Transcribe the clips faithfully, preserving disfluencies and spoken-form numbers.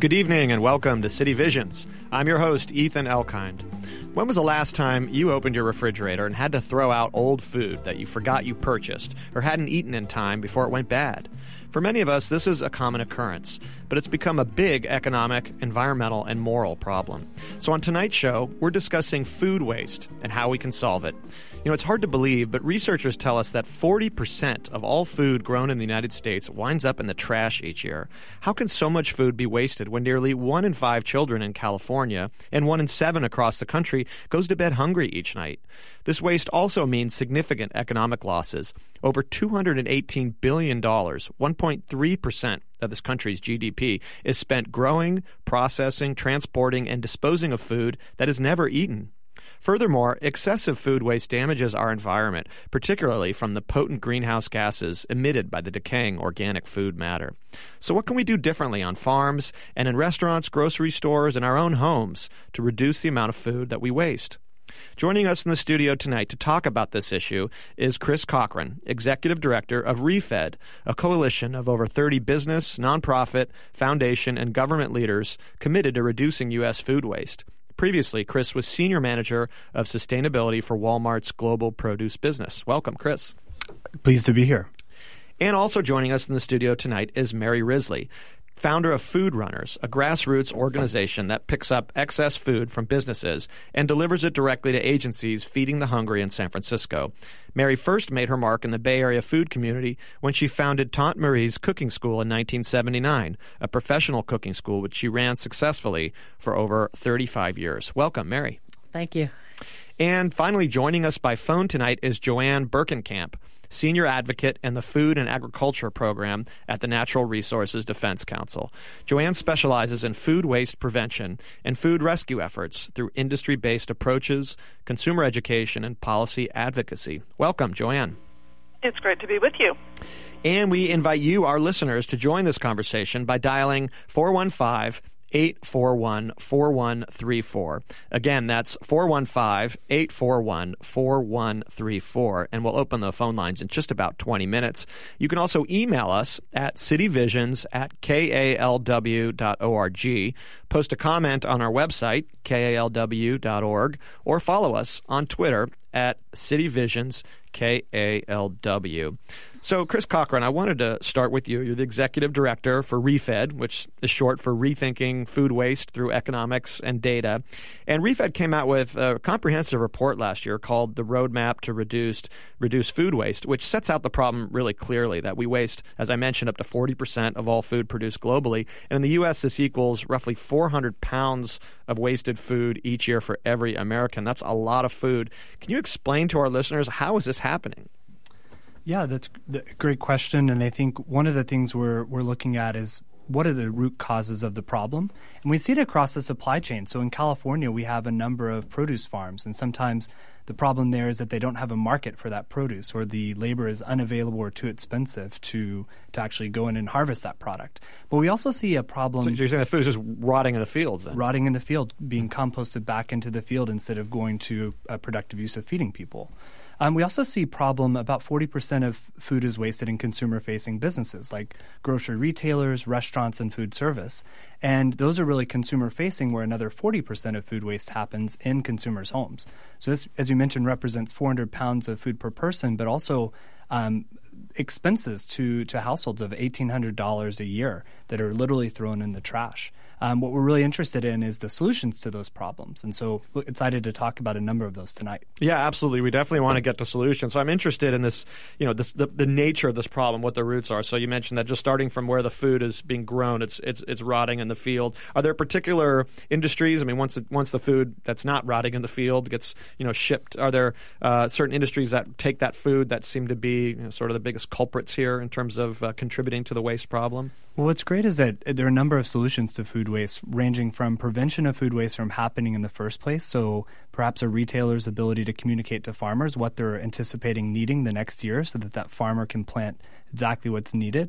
Good evening and welcome to City Visions. I'm your host, Ethan Elkind. When was the last time you opened your refrigerator and had to throw out old food that you forgot you purchased or hadn't eaten in time before it went bad? For many of us, this is a common occurrence, but it's become a big economic, environmental, and moral problem. So on tonight's show, we're discussing food waste and how we can solve it. You know, it's hard to believe, but researchers tell us that forty percent of all food grown in the United States winds up in the trash each year. How can so much food be wasted when nearly one in five children in California and one in seven across the country goes to bed hungry each night? This waste also means significant economic losses. Over two hundred eighteen billion dollars, one point three percent of this country's G D P, is spent growing, processing, transporting, and disposing of food that is never eaten. Furthermore, excessive food waste damages our environment, particularly from the potent greenhouse gases emitted by the decaying organic food matter. So what can we do differently on farms and in restaurants, grocery stores, and our own homes to reduce the amount of food that we waste? Joining us in the studio tonight to talk about this issue is Chris Cochran, Executive Director of ReFed, a coalition of over thirty business, nonprofit, foundation, and government leaders committed to reducing U S food waste. Previously, Chris was Senior Manager of Sustainability for Walmart's global produce business. Welcome, Chris. Pleased to be here. And also joining us in the studio tonight is Mary Risley, founder of Food Runners, a grassroots organization that picks up excess food from businesses and delivers it directly to agencies feeding the hungry in San Francisco. Mary first made her mark in the Bay Area food community when she founded Tante Marie's Cooking School in nineteen seventy-nine, a professional cooking school which she ran successfully for over thirty-five years. Welcome, Mary. Thank you. And finally, joining us by phone tonight is Joanne Berkenkamp, Senior Advocate in the Food and Agriculture Program at the Natural Resources Defense Council. Joanne specializes in food waste prevention and food rescue efforts through industry-based approaches, consumer education, and policy advocacy. Welcome, Joanne. It's great to be with you. And we invite you, our listeners, to join this conversation by dialing four one five, eight four one, four one three four. Again, that's four one five, eight four one, four one three four, and we'll open the phone lines in just about twenty minutes. You can also email us at cityvisions at k a l w dot org, post a comment on our website, k a l w dot org, or follow us on Twitter at cityvisions, K A L W. So, Chris Cochran, I wanted to start with you. You're the Executive Director for ReFed, which is short for Rethinking Food Waste Through Economics and Data. And ReFed came out with a comprehensive report last year called The Roadmap to Reduced, Reduce Food Waste, which sets out the problem really clearly, that we waste, as I mentioned, up to forty percent of all food produced globally. And in the U S, this equals roughly four hundred pounds of wasted food each year for every American. That's a lot of food. Can you explain to our listeners, how is this happening? Yeah, that's a great question. And I think one of the things we're we're looking at is what are the root causes of the problem? And we see it across the supply chain. So in California, we have a number of produce farms, and sometimes the problem there is that they don't have a market for that produce, or the labor is unavailable or too expensive to, to actually go in and harvest that product. But we also see a problem. So you're saying the food is just rotting in the fields then? Rotting in the field, being composted back into the field instead of going to a productive use of feeding people. Um, we also see problem about forty percent of food is wasted in consumer-facing businesses like grocery retailers, restaurants, and food service. And those are really consumer-facing, where another forty percent of food waste happens in consumers' homes. So this, as you mentioned, represents four hundred pounds of food per person, but also um, expenses to, to households of eighteen hundred dollars a year that are literally thrown in the trash. Um, what we're really interested in is the solutions to those problems. And so we're excited to talk about a number of those tonight. Yeah, absolutely. We definitely want to get to solutions. So I'm interested in this, you know, this, the, the nature of this problem, what the roots are. So you mentioned that just starting from where the food is being grown, it's it's it's rotting in the field. Are there particular industries? I mean, once it, once the food that's not rotting in the field gets, you know, shipped, are there uh, certain industries that take that food that seem to be, you know, sort of the biggest culprits here in terms of uh, contributing to the waste problem? Well, what's great is that there are a number of solutions to food waste, ranging from prevention of food waste from happening in the first place. So perhaps a retailer's ability to communicate to farmers what they're anticipating needing the next year so that that farmer can plant exactly what's needed.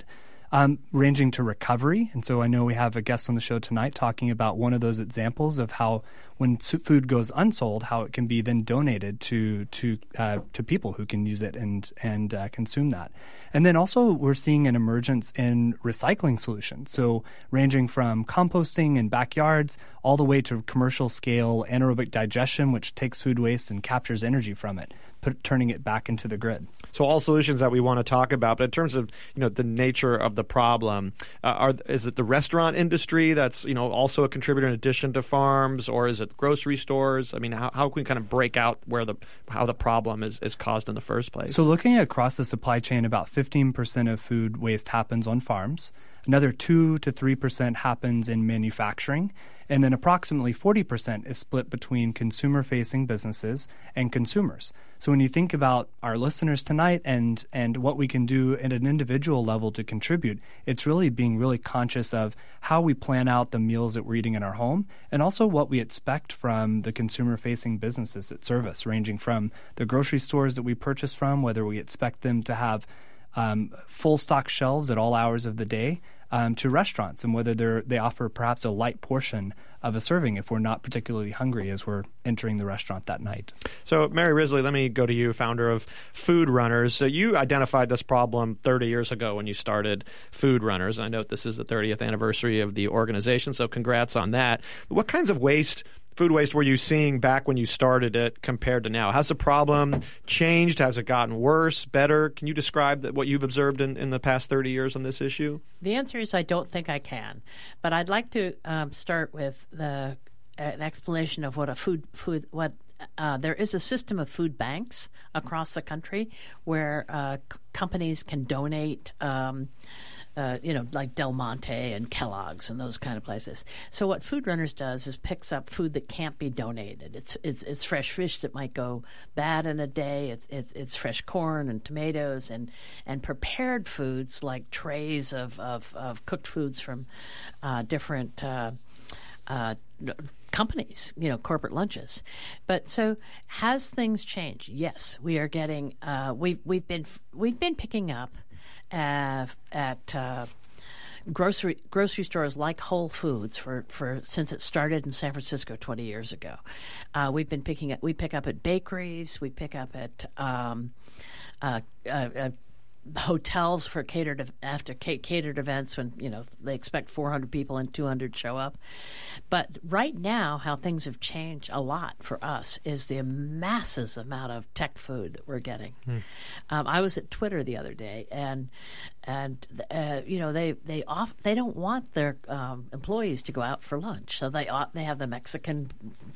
um, ranging to recovery. And so I know we have a guest on the show tonight talking about one of those examples of how when food goes unsold, how it can be then donated to to uh, to people who can use it and and uh, consume that. And then also we're seeing an emergence in recycling solutions. So ranging from composting in backyards all the way to commercial scale anaerobic digestion, which takes food waste and captures energy from it, put, turning it back into the grid. So all solutions that we want to talk about, but in terms of you know the nature of the problem, uh, are is it the restaurant industry that's you know also a contributor in addition to farms, or is it grocery stores? I mean, how, how can we kind of break out where the how the problem is, is caused in the first place? So looking across the supply chain, about fifteen percent of food waste happens on farms. Another two to three percent happens in manufacturing. And then approximately forty percent is split between consumer-facing businesses and consumers. So when you think about our listeners tonight and and what we can do at an individual level to contribute, it's really being really conscious of how we plan out the meals that we're eating in our home and also what we expect from the consumer-facing businesses that serve us, ranging from the grocery stores that we purchase from, whether we expect them to have um, full stock shelves at all hours of the day, Um, to restaurants, and whether they they offer perhaps a light portion of a serving if we're not particularly hungry as we're entering the restaurant that night. So, Mary Risley, let me go to you, founder of Food Runners. So you identified this problem thirty years ago when you started Food Runners. I note this is the thirtieth anniversary of the organization, so congrats on that. What kinds of waste Food waste were you seeing back when you started it compared to now? Has the problem changed? Has it gotten worse, better? Can you describe that, what you've observed in, in the past thirty years on this issue? The answer is I don't think I can. But I'd like to um, start with the an explanation of what a food food what uh, there is a system of food banks across the country where uh, c- companies can donate. Um, Uh, you know, like Del Monte and Kellogg's and those kind of places. So what Food Runners does is picks up food that can't be donated. It's it's it's fresh fish that might go bad in a day. It's it's, it's fresh corn and tomatoes and, and prepared foods like trays of, of, of cooked foods from uh, different uh, uh, companies, you know, corporate lunches. But so has things changed? Yes, we are getting uh, we've we've been we've been picking up. Uh, at uh, grocery grocery stores like Whole Foods for, for since it started in San Francisco twenty years ago. Uh, we've been picking up. We pick up at bakeries. We pick up at um, uh, uh, uh, hotels for catered after catered events when you know they expect four hundred people and two hundred show up. But right now, how things have changed a lot for us is the massive amount of tech food that we're getting. Hmm. Um, I was at Twitter the other day, and and uh, you know they they off they don't want their um, employees to go out for lunch, so they they have the Mexican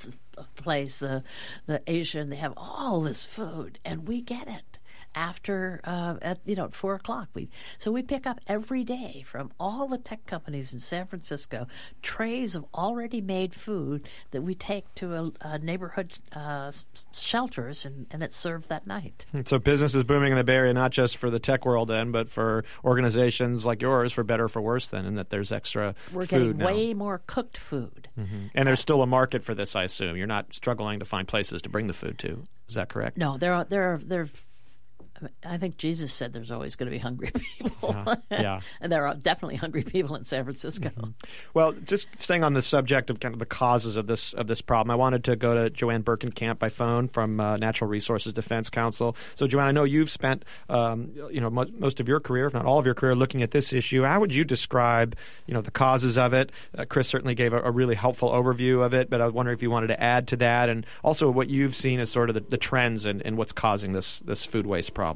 place, the the Asian. They have all this food, and we get it. After uh, at you know at four o'clock, we so we pick up every day from all the tech companies in San Francisco trays of already made food that we take to a, a neighborhood uh, shelters and, and it's served that night. So business is booming in the Bay Area, not just for the tech world then, but for organizations like yours, for better or for worse then, and that there's extra We're food getting now. way more cooked food. Mm-hmm. And there's still a market for this, I assume. You're not struggling to find places to bring the food to. Is that correct? No, there are there are there. Are, I think Jesus said there's always going to be hungry people. Uh, yeah. And there are definitely hungry people in San Francisco. Mm-hmm. Well, just staying on the subject of kind of the causes of this of this problem, I wanted to go to Joanne Berkenkamp by phone from uh, Natural Resources Defense Council. So, Joanne, I know you've spent um, you know mo- most of your career, if not all of your career, looking at this issue. How would you describe you know the causes of it? Uh, Chris certainly gave a, a really helpful overview of it, but I was wondering if you wanted to add to that, and also what you've seen as sort of the, the trends and, and what's causing this this food waste problem.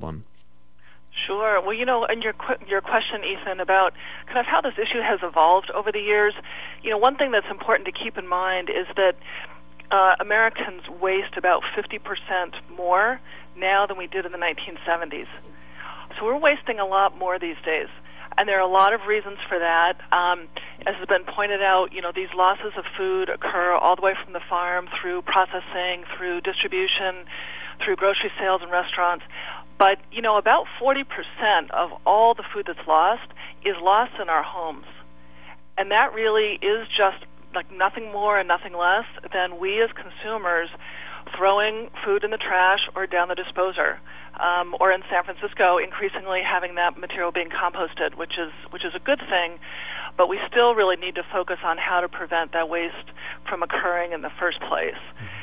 Sure. Well, you know, in your your question, Ethan, about kind of how this issue has evolved over the years, you know, one thing that's important to keep in mind is that uh, Americans waste about fifty percent more now than we did in the nineteen seventies. So we're wasting a lot more these days. And there are a lot of reasons for that. Um, as has been pointed out, you know, these losses of food occur all the way from the farm through processing, through distribution, through grocery sales and restaurants. But, you know, about forty percent of all the food that's lost is lost in our homes. And that really is just like nothing more and nothing less than we as consumers throwing food in the trash or down the disposer. um, or in San Francisco, increasingly having that material being composted, which is which is a good thing. But we still really need to focus on how to prevent that waste from occurring in the first place.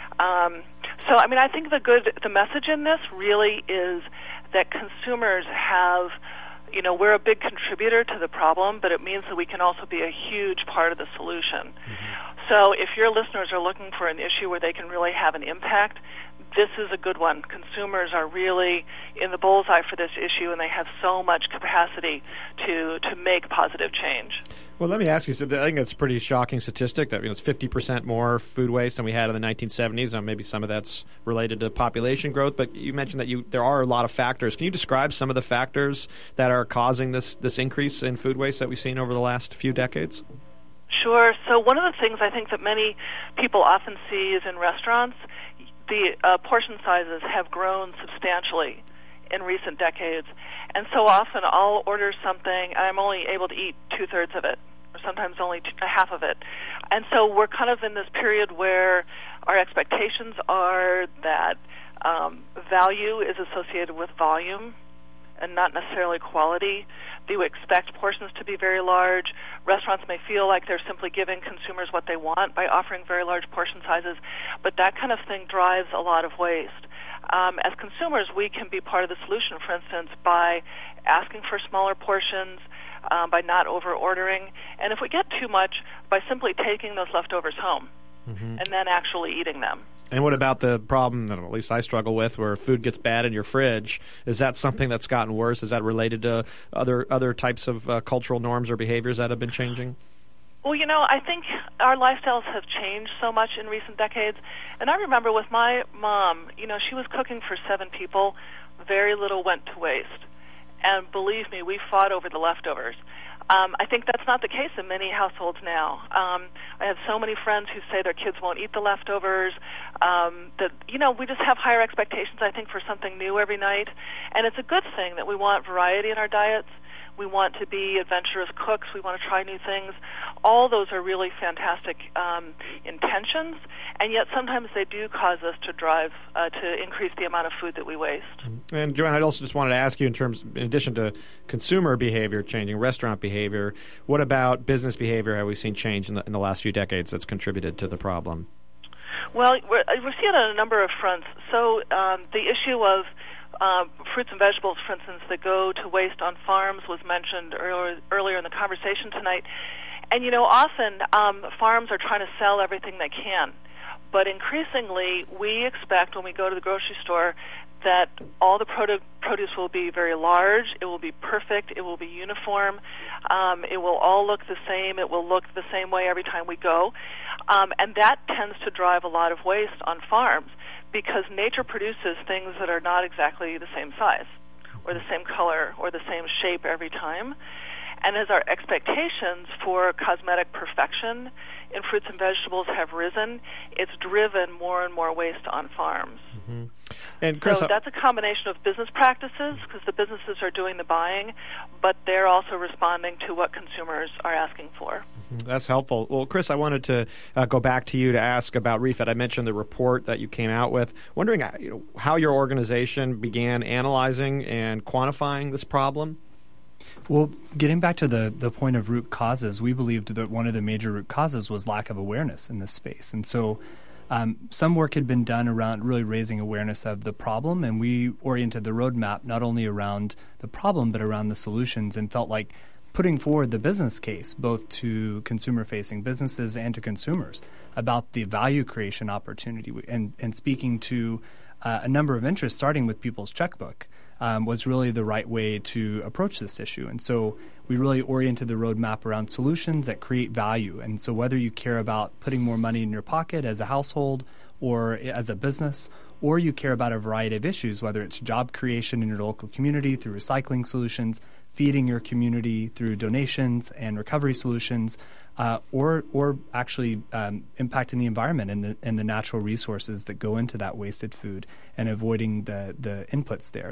Um, so, I mean, I think the good, the message in this really is that consumers have, you know, we're a big contributor to the problem, but it means that we can also be a huge part of the solution. Mm-hmm. So if your listeners are looking for an issue where they can really have an impact, this is a good one. Consumers are really in the bullseye for this issue, and they have so much capacity to, to make positive change. Well, let me ask you, so I think that's a pretty shocking statistic that, you know, it's fifty percent more food waste than we had in the nineteen seventies. Um, maybe some of that's related to population growth, but you mentioned that you there are a lot of factors. Can you describe some of the factors that are causing this, this increase in food waste that we've seen over the last few decades? Sure. So one of the things I think that many people often see is in restaurants, the uh, portion sizes have grown substantially in recent decades. And so often I'll order something and I'm only able to eat two-thirds of it, or sometimes only two, half of it. And so we're kind of in this period where our expectations are that um, value is associated with volume and not necessarily quality. They would expect portions to be very large. Restaurants may feel like they're simply giving consumers what they want by offering very large portion sizes, but that kind of thing drives a lot of waste. Um, as consumers, we can be part of the solution, for instance, by asking for smaller portions, um, by not over-ordering, and if we get too much, by simply taking those leftovers home mm-hmm. and then actually eating them. And what about the problem that at least I struggle with, where food gets bad in your fridge? Is that something that's gotten worse? Is that related to other other types of uh, cultural norms or behaviors that have been changing? Well, you know, I think our lifestyles have changed so much in recent decades. And I remember with my mom, you know, she was cooking for seven people. Very little went to waste. And believe me, we fought over the leftovers. Um, I think that's not the case in many households now. Um, I have so many friends who say their kids won't eat the leftovers. Um, that you know, we just have higher expectations, I think, for something new every night. And it's a good thing that we want variety in our diets. We want to be adventurous cooks. We want to try new things. All those are really fantastic um, intentions, and yet sometimes they do cause us to drive uh, to increase the amount of food that we waste. And Joanne, I also just wanted to ask you, in terms, in addition to consumer behavior changing, restaurant behavior, what about business behavior have we seen change in the, in the last few decades that's contributed to the problem? Well, we're, we're seeing it on a number of fronts. So um, the issue of Uh, fruits and vegetables, for instance, that go to waste on farms was mentioned earlier, earlier in the conversation tonight. And, you know, often um, farms are trying to sell everything they can. But increasingly, we expect when we go to the grocery store that all the produ- produce will be very large, it will be perfect, it will be uniform, um, it will all look the same, it will look the same way every time we go. Um, and that tends to drive a lot of waste on farms, because nature produces things that are not exactly the same size or the same color or the same shape every time. And as our expectations for cosmetic perfection in fruits and vegetables have risen, it's driven more and more waste on farms. Mm-hmm. And Chris, so that's a combination of business practices, because the businesses are doing the buying, but they're also responding to what consumers are asking for. Mm-hmm. That's helpful. Well, Chris, I wanted to uh, go back to you to ask about ReFed. I mentioned the report that you came out with. Wondering you know, how your organization began analyzing and quantifying this problem? Well, getting back to the, the point of root causes, we believed that one of the major root causes was lack of awareness in this space. And so um, some work had been done around really raising awareness of the problem, and we oriented the roadmap not only around the problem but around the solutions, and felt like putting forward the business case, both to consumer-facing businesses and to consumers, about the value creation opportunity, and, and speaking to uh, a number of interests, starting with people's checkbook. Um, was really the right way to approach this issue. And so we really oriented the roadmap around solutions that create value. And so whether you care about putting more money in your pocket as a household or as a business, or you care about a variety of issues, whether it's job creation in your local community through recycling solutions, feeding your community through donations and recovery solutions, uh, or or actually um, impacting the environment and the and the natural resources that go into that wasted food, and avoiding the the inputs there that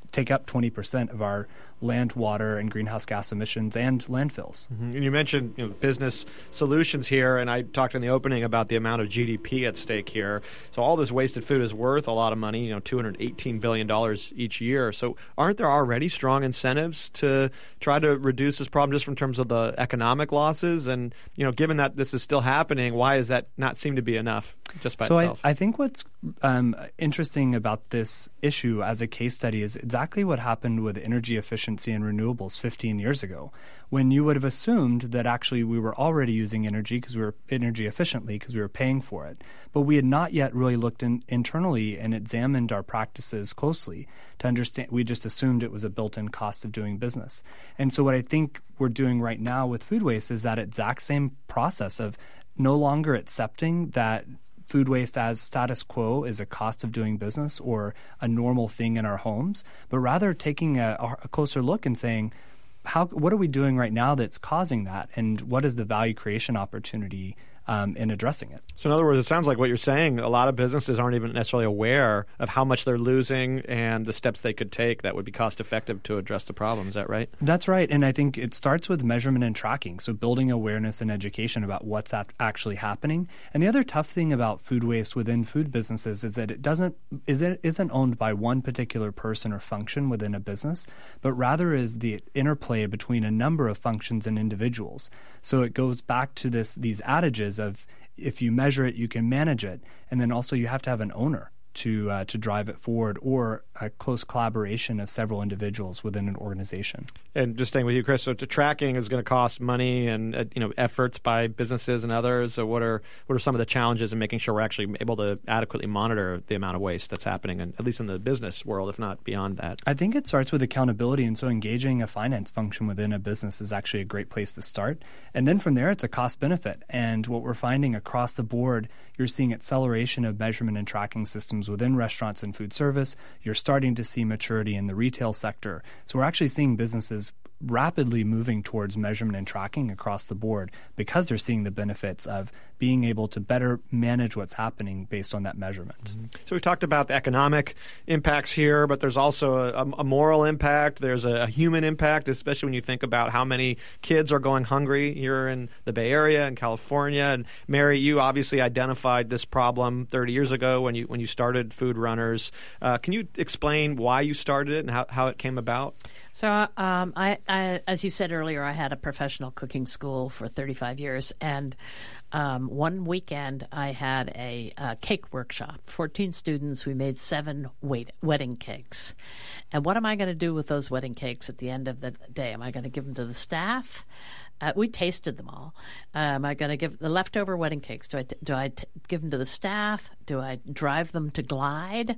take up twenty percent of our land, water, and greenhouse gas emissions and landfills. Mm-hmm. And you mentioned you know, business solutions here, and I talked in the opening about the amount of G D P at stake here. So all this wasted food is worth a lot of money, you know, two hundred eighteen billion dollars each year. So aren't there already strong incentives to try to reduce this problem just in terms of the economic losses? And, you know, given that this is still happening, why does that not seem to be enough just by so itself? I, I think what's um, interesting about this issue as a case study is exactly what happened with energy efficiency and renewables fifteen years ago, when you would have assumed that actually we were already using energy because we were energy efficiently because we were paying for it. But we had not yet really looked in, internally and examined our practices closely to understand. We just assumed it was a built-in cost of doing business. And so what I think we're doing right now with food waste is that exact same process of no longer accepting that food waste as status quo is a cost of doing business or a normal thing in our homes, but rather taking a, a closer look and saying, how, what are we doing right now that's causing that, and what is the value creation opportunity um, in addressing it? So in other words, it sounds like what you're saying, a lot of businesses aren't even necessarily aware of how much they're losing and the steps they could take that would be cost effective to address the problem. Is that right? That's right. And I think it starts with measurement and tracking. So building awareness and education about what's actually happening. And the other tough thing about food waste within food businesses is that it doesn't is it isn't owned by one particular person or function within a business, but rather is the interplay between a number of functions and individuals. So it goes back to this these adages of if you measure it, you can manage it. And then also you have to have an owner to uh, to drive it forward, or a close collaboration of several individuals within an organization. And just staying with you, Chris, so to tracking is going to cost money and uh, you know efforts by businesses and others. So what are what are some of the challenges in making sure we're actually able to adequately monitor the amount of waste that's happening, in, at least in the business world, if not beyond that? I think it starts with accountability, and so engaging a finance function within a business is actually a great place to start. And then from there, it's a cost benefit. And what we're finding across the board, you're seeing acceleration of measurement and tracking systems within restaurants and food service. You're starting to see maturity in the retail sector. So we're actually seeing businesses rapidly moving towards measurement and tracking across the board because they're seeing the benefits of being able to better manage what's happening based on that measurement. Mm-hmm. So we've talked about the economic impacts here, but there's also a, a moral impact. There's a, a human impact, especially when you think about how many kids are going hungry here in the Bay Area and California. And Mary, you obviously identified this problem thirty years ago when you when you started Food Runners. Uh, can you explain why you started it and how, how it came about? So, um, I, I, as you said earlier, I had a professional cooking school for thirty-five years, and um, one weekend I had a, a cake workshop. fourteen students, we made seven wait, wedding cakes. And what am I going to do with those wedding cakes at the end of the day? Am I going to give them to the staff? Uh, we tasted them all. Uh, am I going to give the leftover wedding cakes? Do I t- do I t- give them to the staff? Do I drive them to Glide?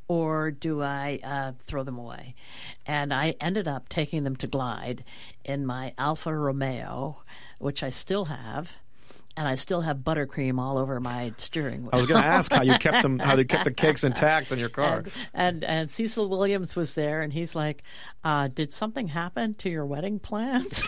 Or do I uh, throw them away? And I ended up taking them to Glide in my Alfa Romeo, which I still have, and I still have buttercream all over my steering wheel. I was going to ask how you kept them, how they kept the cakes intact in your car. And, and and Cecil Williams was there, and he's like, uh, "Did something happen to your wedding plans?"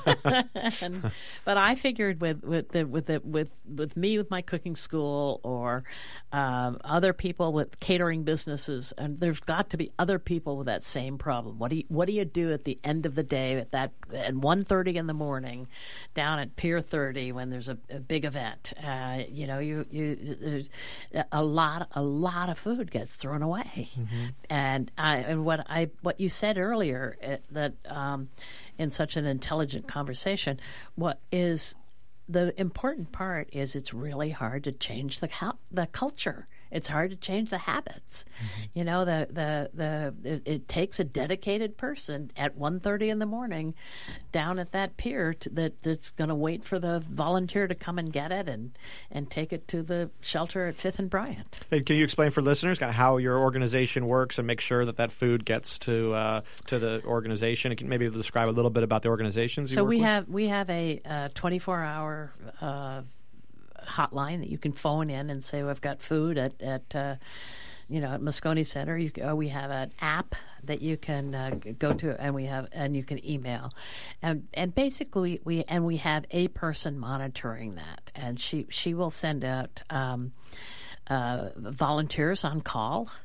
and, but I figured with with the, with the, with with me with my cooking school, or um, other people with catering businesses, and there's got to be other people with that same problem. What do you, what do you do at the end of the day at that at one thirty in the morning, down at Pier thirty when there's a, a big event? Uh, you know, you you there's a lot a lot of food gets thrown away, mm-hmm. and I and what I what you said earlier uh, that um, in such an intelligent conversation, what is the important part is it's really hard to change the the culture. It's hard to change the habits. Mm-hmm. You know, the the the it, it takes a dedicated person at one thirty in the morning down at that pier to, that that's going to wait for the volunteer to come and get it and and take it to the shelter at Fifth and Bryant. Hey, can you explain for listeners kind of how your organization works and make sure that that food gets to uh, to the organization? And can maybe describe a little bit about the organizations you so work we with? have we have a uh, twenty-four hour uh, hotline that you can phone in and say, "I've got food at at uh, you know at Moscone Center." You, uh, we have an app that you can uh, go to, and we have and you can email, and and basically we and we have a person monitoring that, and she she will send out um, uh, volunteers on call.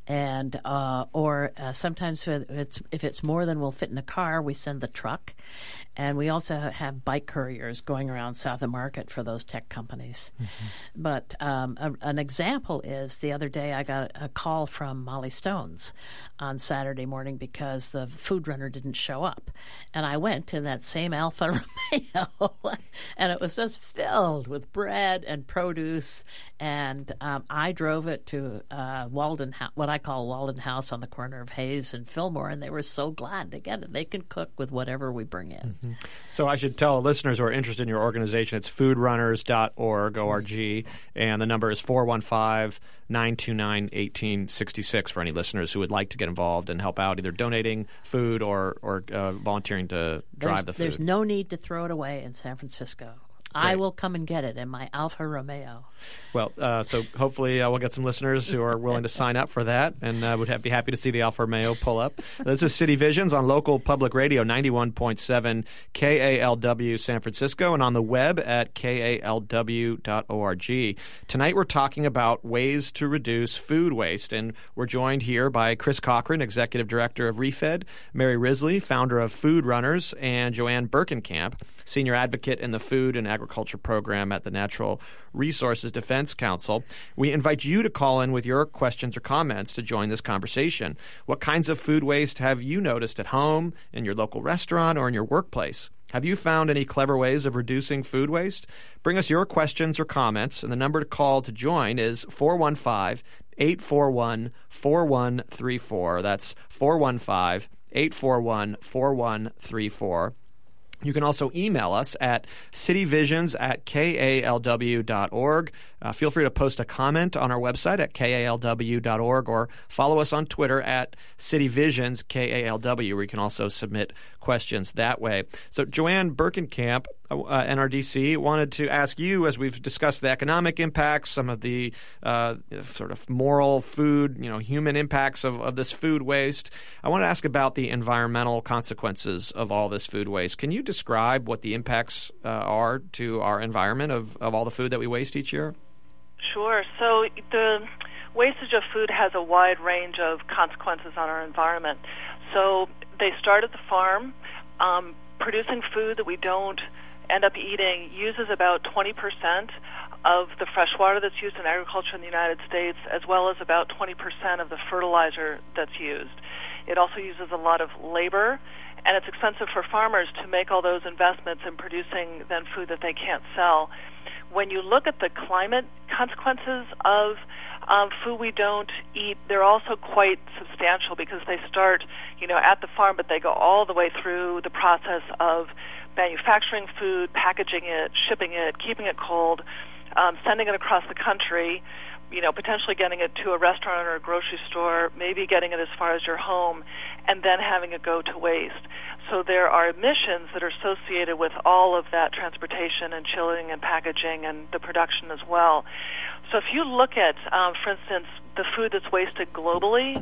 and uh, or uh, sometimes if it's if it's more than will fit in a car, we send the truck, and we also have bike couriers going around South of Market for those tech companies. Mm-hmm. But um, a, an example is the other day I got a call from Molly Stone's on Saturday morning because the food runner didn't show up, and I went in that same Alfa Romeo, and it was just filled with bread and produce, and um, I drove it to uh, Walden, what I call Walden House on the corner of Hayes and Fillmore, and they were so glad to get it. They can cook with whatever we bring in. Mm-hmm. So I should tell listeners who are interested in your organization, it's food runners dot org, O R G, and the number is four one five, nine two nine, one eight six six for any listeners who would like to get involved and help out, either donating food or, or uh, volunteering to drive there's, the food. There's no need to throw it away in San Francisco. Great. I will come and get it in my Alfa Romeo. Well, uh, so hopefully uh, we'll get some listeners who are willing to sign up for that, and uh, would have, be happy to see the Alfa Romeo pull up. This is City Visions on local public radio, ninety-one point seven K A L W San Francisco, and on the web at K A L W dot org. Tonight we're talking about ways to reduce food waste, and we're joined here by Chris Cochran, Executive Director of ReFed, Mary Risley, founder of Food Runners, and Joanne Berkenkamp, Senior Advocate in the Food and Agriculture Program at the Natural Resources Defense Council. We invite you to call in with your questions or comments to join this conversation. What kinds of food waste have you noticed at home, in your local restaurant, or in your workplace? Have you found any clever ways of reducing food waste? Bring us your questions or comments, and the number to call to join is four one five, eight four one, four one three four. That's four one five, eight four one, four one three four. You can also email us at cityvisions at K A L W dot org. Uh, feel free to post a comment on our website at K A L W dot org, or follow us on Twitter at cityvisions K A L W, where you can also submit questions that way. So Joanne Berkenkamp, uh, N R D C, wanted to ask you, as we've discussed the economic impacts, some of the uh, sort of moral, food, you know, human impacts of, of this food waste. I want to ask about the environmental consequences of all this food waste. Can you describe what the impacts uh, are to our environment of, of all the food that we waste each year? Sure. So the wastage of food has a wide range of consequences on our environment. So they start at the farm. Um, producing food that we don't end up eating uses about twenty percent of the fresh water that's used in agriculture in the United States, as well as about twenty percent of the fertilizer that's used. It also uses a lot of labor, and it's expensive for farmers to make all those investments in producing then food that they can't sell. When you look at the climate consequences of um, food we don't eat, they're also quite substantial, because they start, you know, at the farm, but they go all the way through the process of manufacturing food, packaging it, shipping it, keeping it cold, um, sending it across the country, you know, potentially getting it to a restaurant or a grocery store, maybe getting it as far as your home, and then having it go to waste. So there are emissions that are associated with all of that transportation and chilling and packaging and the production as well. So if you look at, um, for instance, the food that's wasted globally,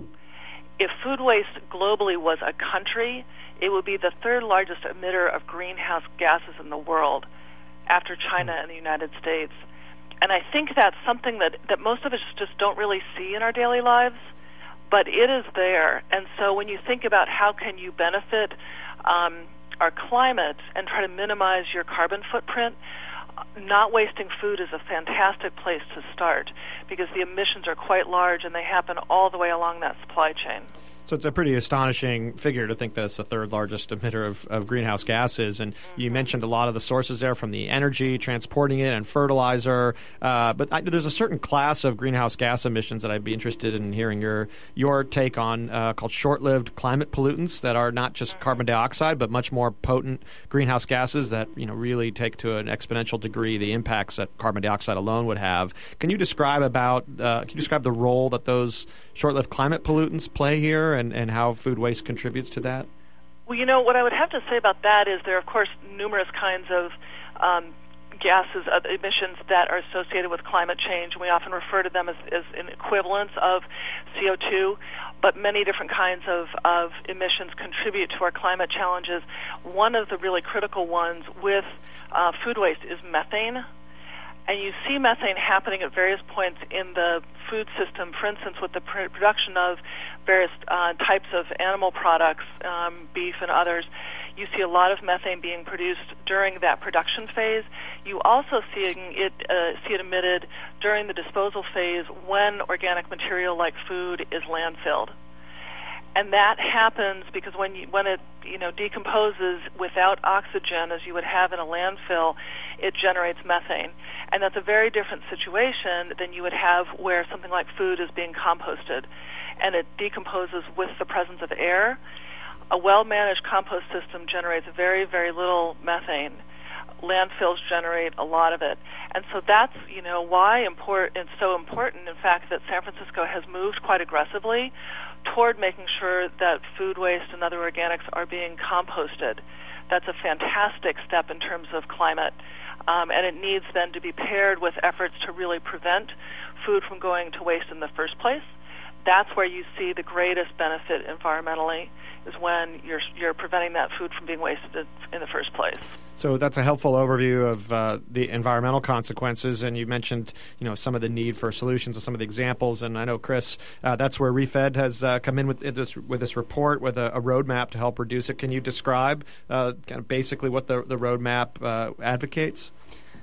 if food waste globally was a country, it would be the third largest emitter of greenhouse gases in the world, after China and the United States. And I think that's something that, that most of us just don't really see in our daily lives, but it is there. And so when you think about how can you benefit um, our climate and try to minimize your carbon footprint, not wasting food is a fantastic place to start, because the emissions are quite large and they happen all the way along that supply chain. So it's a pretty astonishing figure to think that it's the third largest emitter of, of greenhouse gases. And you mentioned a lot of the sources there, from the energy, transporting it, and fertilizer. Uh, but I, there's a certain class of greenhouse gas emissions that I'd be interested in hearing your your take on, uh, called short-lived climate pollutants, that are not just carbon dioxide, but much more potent greenhouse gases that, you know, really take to an exponential degree the impacts that carbon dioxide alone would have. Can you describe about uh, can you describe the role that those short-lived climate pollutants play here, and, and how food waste contributes to that? Well, you know, what I would have to say about that is there are, of course, numerous kinds of um, gases, uh, emissions that are associated with climate change. We often refer to them as, as an equivalence of C O two, but many different kinds of, of emissions contribute to our climate challenges. One of the really critical ones with uh, food waste is methane. And you see methane happening at various points in the food system, for instance, with the pr- production of various uh, types of animal products, um, beef and others, you see a lot of methane being produced during that production phase. You also see it, uh, see it emitted during the disposal phase when organic material like food is landfilled. And that happens because when you, when it you know decomposes without oxygen, as you would have in a landfill, it generates methane. And that's a very different situation than you would have where something like food is being composted, and it decomposes with the presence of air. A well-managed compost system generates very, very little methane. Landfills generate a lot of it. And so that's, you know, why import, it's so important, in fact, that San Francisco has moved quite aggressively toward making sure that food waste and other organics are being composted. That's a fantastic step in terms of climate. Um, and it needs then to be paired with efforts to really prevent food from going to waste in the first place. That's where you see the greatest benefit environmentally, is when you're you're preventing that food from being wasted in the first place. So that's a helpful overview of uh, the environmental consequences, and you mentioned, you know, some of the need for solutions and some of the examples. And I know, Chris, uh, that's where ReFed has uh, come in with this with this report with a, a roadmap to help reduce it. Can you describe uh, kind of basically what the the roadmap uh, advocates?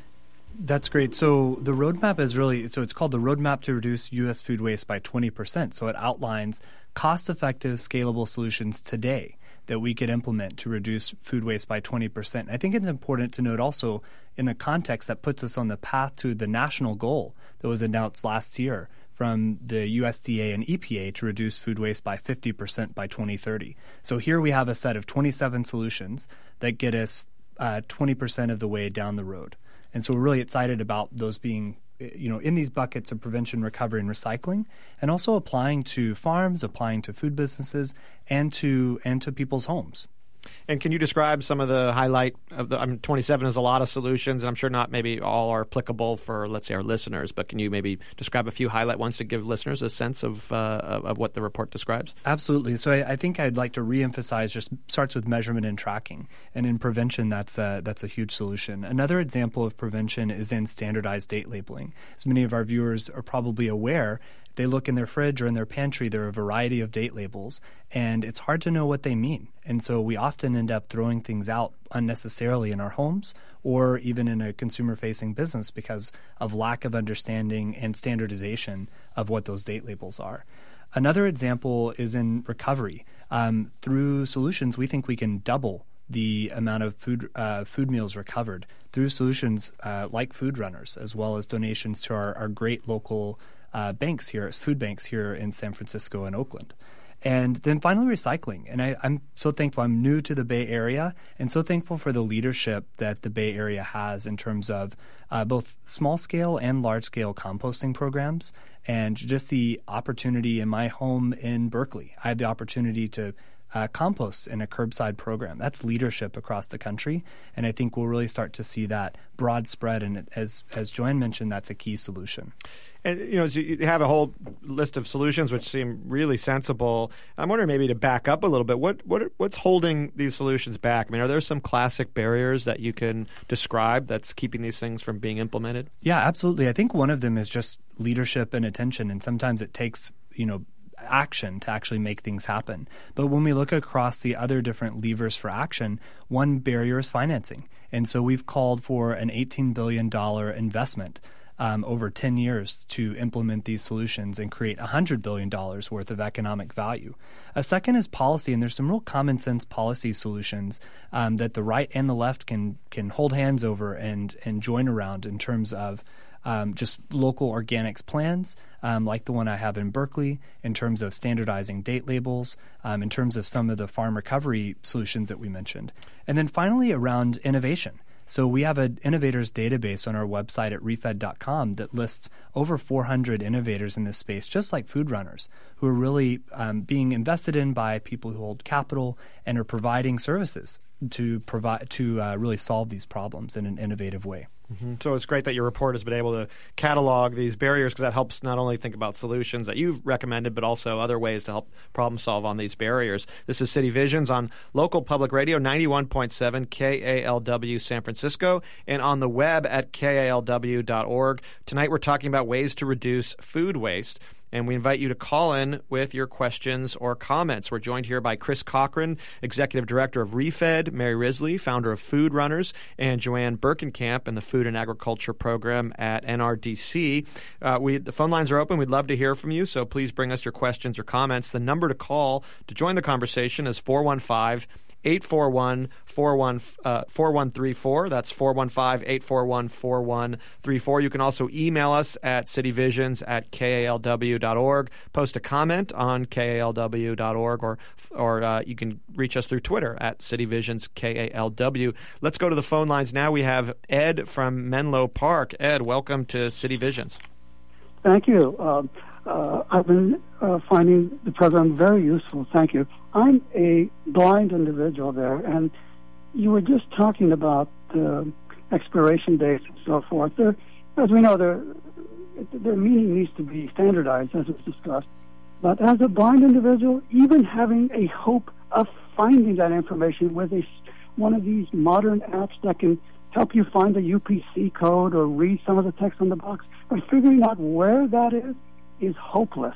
That's great. So the roadmap is really, so it's called the Roadmap to Reduce U S Food Waste by twenty percent. So it outlines cost-effective, scalable solutions today that we could implement to reduce food waste by twenty percent. I think it's important to note also in the context that puts us on the path to the national goal that was announced last year from the U S D A and E P A to reduce food waste by fifty percent by twenty thirty. So here we have a set of twenty-seven solutions that get us uh, twenty percent of the way down the road. And so we're really excited about those being, you know, in these buckets of prevention, recovery, and recycling, and also applying to farms, applying to food businesses, and to and to people's homes. And can you describe some of the highlight of the? I mean, twenty-seven is a lot of solutions, and I'm sure not maybe all are applicable for, let's say, our listeners. But can you maybe describe a few highlight ones to give listeners a sense of uh, of what the report describes? Absolutely. So I, I think I'd like to reemphasize. Just starts with measurement and tracking, and in prevention, that's a, that's a huge solution. Another example of prevention is in standardized date labeling. As many of our viewers are probably aware, they look in their fridge or in their pantry, there are a variety of date labels, and it's hard to know what they mean. And so we often end up throwing things out unnecessarily in our homes or even in a consumer-facing business because of lack of understanding and standardization of what those date labels are. Another example is in recovery. Um, through solutions, we think we can double the amount of food uh, food meals recovered through solutions uh, like food runners, as well as donations to our, our great local Uh, banks here, food banks here in San Francisco and Oakland. And then finally, recycling. And I, I'm so thankful. I'm new to the Bay Area and so thankful for the leadership that the Bay Area has in terms of uh, both small-scale and large-scale composting programs and just the opportunity in my home in Berkeley. I have the opportunity to Uh, compost in a curbside program. That's leadership across the country, and I think we'll really start to see that broad spread. And as as Joanne mentioned, that's a key solution. And you know, as you have a whole list of solutions which seem really sensible, I'm wondering maybe to back up a little bit. What what what's holding these solutions back? I mean, are there some classic barriers that you can describe that's keeping these things from being implemented? Yeah, absolutely. I think one of them is just leadership and attention, and sometimes it takes you know. action to actually make things happen. But when we look across the other different levers for action, one barrier is financing. And so we've called for an eighteen billion dollars investment um, over ten years to implement these solutions and create one hundred billion dollars worth of economic value. A second is policy, and there's some real common sense policy solutions um, that the right and the left can can hold hands over and, and join around in terms of Um, just local organics plans, um, like the one I have in Berkeley, in terms of standardizing date labels, um, in terms of some of the farm recovery solutions that we mentioned. And then finally, around innovation. So we have an innovators database on our website at refed dot com that lists over four hundred innovators in this space, just like food runners, who are really um, being invested in by people who hold capital and are providing services to provide to uh, really solve these problems in an innovative way. Mm-hmm. So it's great that your report has been able to catalog these barriers, because that helps not only think about solutions that you've recommended, but also other ways to help problem solve on these barriers. This is City Visions on local public radio, ninety-one point seven K A L W San Francisco, and on the web at K A L W dot org. Tonight we're talking about ways to reduce food waste. And we invite you to call in with your questions or comments. We're joined here by Chris Cochran, Executive Director of ReFed, Mary Risley, founder of Food Runners, and Joanne Berkenkamp in the Food and Agriculture Program at N R D C. Uh, we, the phone lines are open. We'd love to hear from you, so please bring us your questions or comments. The number to call to join the conversation is four one five, eight four one, four one three four. That's four one five, eight four one, four one three four. You can also email us at cityvisions at K A L W dot org. Post a comment on K A L W dot org, or or uh, you can reach us through Twitter at cityvisions K A L W. Let's go to the phone lines now. We have Ed from Menlo Park. Ed, welcome to City Visions. Thank you. Uh, uh, I've been uh, finding the program very useful. Thank you. I'm a blind individual there, and you were just talking about the expiration dates and so forth. There, as we know, their their meaning needs to be standardized, as was discussed. But as a blind individual, even having a hope of finding that information with a, one of these modern apps that can help you find the U P C code or read some of the text on the box, but figuring out where that is is hopeless.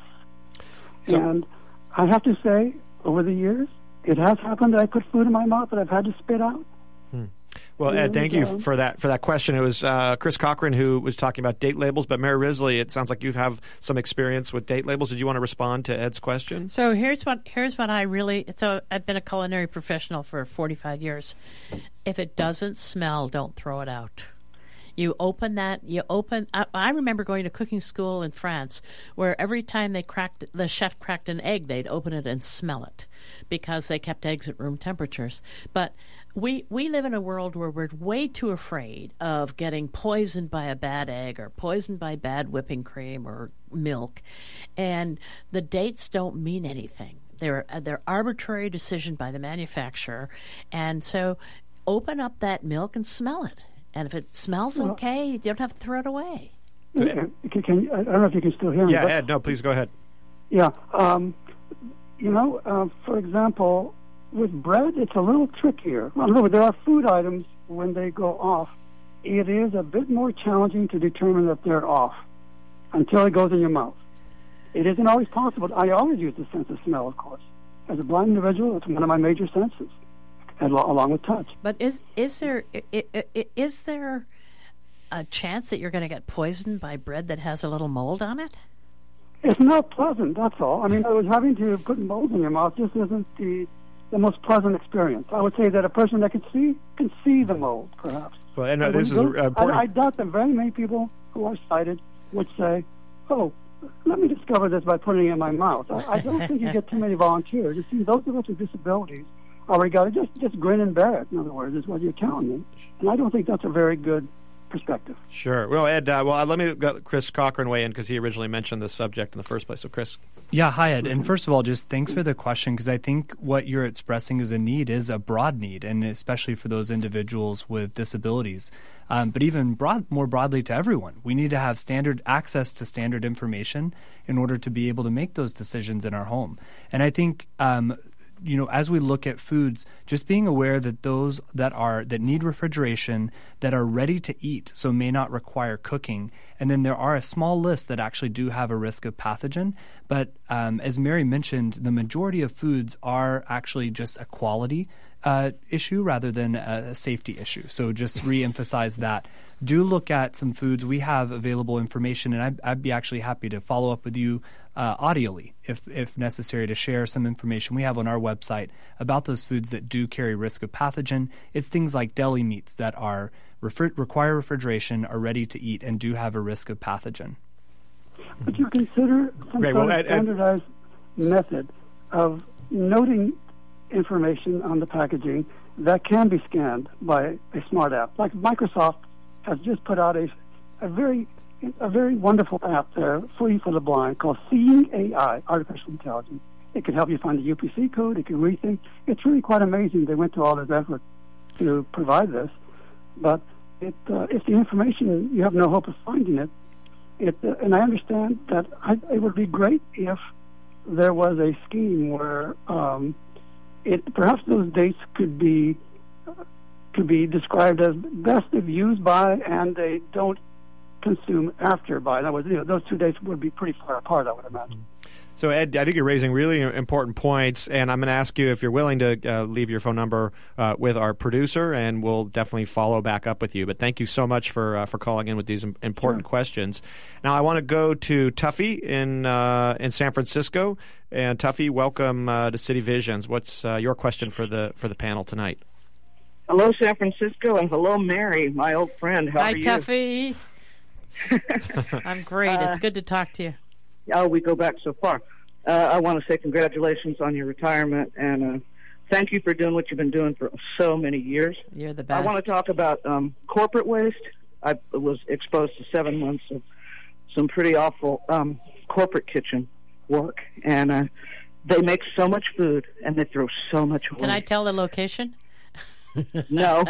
So, and I have to say, over the years, it has happened that I put food in my mouth that I've had to spit out. Hmm. Well, Ed, thank you for that for that question. It was uh, Chris Cochran who was talking about date labels, but Mary Risley, it sounds like you have some experience with date labels. Did you want to respond to Ed's question? So here's what here's what I really so I've been a culinary professional for forty-five years. If it doesn't smell, don't throw it out. You open that, you open, I, I remember going to cooking school in France where every time they cracked, the chef cracked an egg, they'd open it and smell it because they kept eggs at room temperatures. But we we live in a world where we're way too afraid of getting poisoned by a bad egg or poisoned by bad whipping cream or milk. And the dates don't mean anything. They're, they're arbitrary decision by the manufacturer. And so open up that milk and smell it. And if it smells well, okay, you don't have to throw it away. Can, can, I don't know if you can still hear me. Yeah, Ed, no, please go ahead. Yeah. Um, you know, uh, for example, with bread, it's a little trickier. Well, there are food items, when they go off, it is a bit more challenging to determine that they're off until it goes in your mouth. It isn't always possible. I always use the sense of smell, of course. As a blind individual, it's one of my major senses, along with touch. But is is there is there a chance that you're going to get poisoned by bread that has a little mold on it? It's not pleasant, that's all. I mean, I was having to put molds in your mouth just isn't the the most pleasant experience. I would say that a person that can see can see the mold, perhaps. Well, and uh, this is go, important. I, I doubt that very many people who are sighted would say, "Oh, let me discover this by putting it in my mouth." I, I don't think you get too many volunteers. You see, those of us with disabilities are regarded just just grin and bear it. In other words, is what you're telling me, and I don't think that's a very good perspective. Sure. Well, Ed, uh, well, let me get Chris Cochran weigh in because he originally mentioned this subject in the first place. So, Chris. Yeah, hi, Ed. And first of all, just thanks for the question, because I think what you're expressing as a need is a broad need, and especially for those individuals with disabilities. Um, but even broad, more broadly to everyone, we need to have standard access to standard information in order to be able to make those decisions in our home. And I think um, you know, as we look at foods, just being aware that those that are that need refrigeration, that are ready to eat, so may not require cooking, and then there are a small list that actually do have a risk of pathogen. But um, as Mary mentioned, the majority of foods are actually just a quality uh, issue rather than a safety issue. So just re-emphasize that. Do look at some foods. We have available information, and I'd, I'd be actually happy to follow up with you uh, audially, if if necessary, to share some information we have on our website about those foods that do carry risk of pathogen. It's things like deli meats that are refri- require refrigeration, are ready to eat, and do have a risk of pathogen. Would you consider some Great. sort well, of Ed, standardized Ed, method of noting information on the packaging that can be scanned by a smart app? Like Microsoft has just put out a, a very a very wonderful app there, free for the blind, called Seeing A I, Artificial Intelligence. It can help you find the U P C code. It can read things. It's really quite amazing they went to all this effort to provide this. But it, uh, if the information, you have no hope of finding it, it uh, and I understand that I, it would be great if there was a scheme where um, it perhaps those dates could be uh, could be described as best if used by and they don't consume after by. In other words, you know, those two dates would be pretty far apart, I would imagine. So, Ed, I think you're raising really important points, and I'm going to ask you if you're willing to uh, leave your phone number uh, with our producer, and we'll definitely follow back up with you. But thank you so much for uh, for calling in with these important sure. questions. Now, I want to go to Tuffy in uh, in San Francisco. And Tuffy, welcome uh, to City Visions. What's uh, your question for the for the panel tonight? Hello, San Francisco, and hello, Mary, my old friend. How Hi, are you? Tuffy. I'm great. Uh, it's good to talk to you. Oh, we go back so far. Uh, I want to say congratulations on your retirement, and uh, thank you for doing what you've been doing for so many years. You're the best. I want to talk about um, corporate waste. I was exposed to seven months of some pretty awful um, corporate kitchen work, and uh, they make so much food, and they throw so much away. Can I tell the location? No.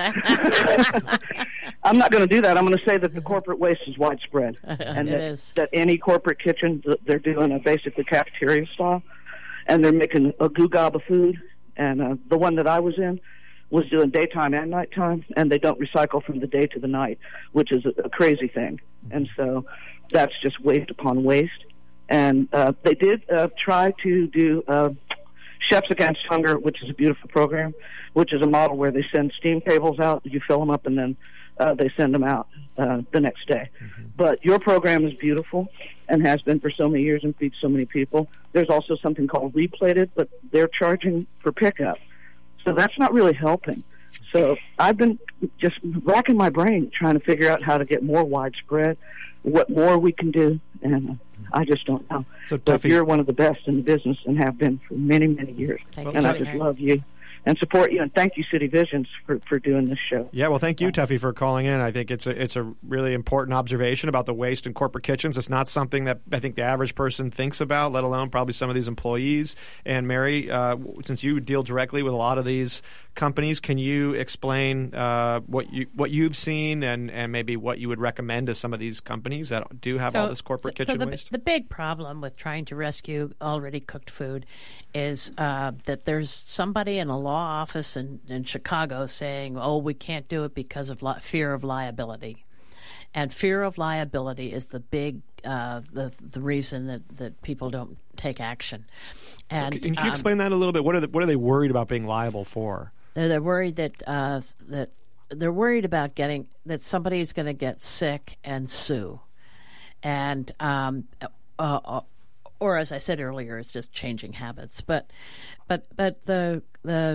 I'm not going to do that. I'm going to say that the corporate waste is widespread. And it that, is. that any corporate kitchen, they're doing a basically cafeteria style, and they're making a goo gob of food. And uh, the one that I was in was doing daytime and nighttime, and they don't recycle from the day to the night, which is a, a crazy thing. And so that's just waste upon waste. And uh, they did uh, try to do uh, Chefs Against Hunger, which is a beautiful program, which is a model where they send steam cables out, you fill them up, and then uh, they send them out uh, the next day. Mm-hmm. But your program is beautiful and has been for so many years and feeds so many people. There's also something called Replated, but they're charging for pickup. So that's not really helping. So I've been just racking my brain trying to figure out how to get more widespread, what more we can do, and uh, I just don't know. So, but Tuffy, you're one of the best in the business and have been for many, many years. Thank and you, I just love you and support you. And thank you, City Visions, for, for doing this show. Yeah, well, thank you, Tuffy, for calling in. I think it's a, it's a really important observation about the waste in corporate kitchens. It's not something that I think the average person thinks about, let alone probably some of these employees. And Mary, uh, since you deal directly with a lot of these companies, can you explain uh, what you what you've seen and, and maybe what you would recommend to some of these companies that do have so, all this corporate so, kitchen so the, waste? The big problem with trying to rescue already cooked food is uh, that there's somebody in a law office in, in Chicago saying, "Oh, we can't do it because of li- fear of liability." And fear of liability is the big uh, the the reason that, that people don't take action. And can, can you um, explain that a little bit? What are the, what are they worried about being liable for? They're, they're worried that uh, that they're worried about getting that somebody's going to get sick and sue, and um, uh, or as I said earlier, it's just changing habits. But but but the the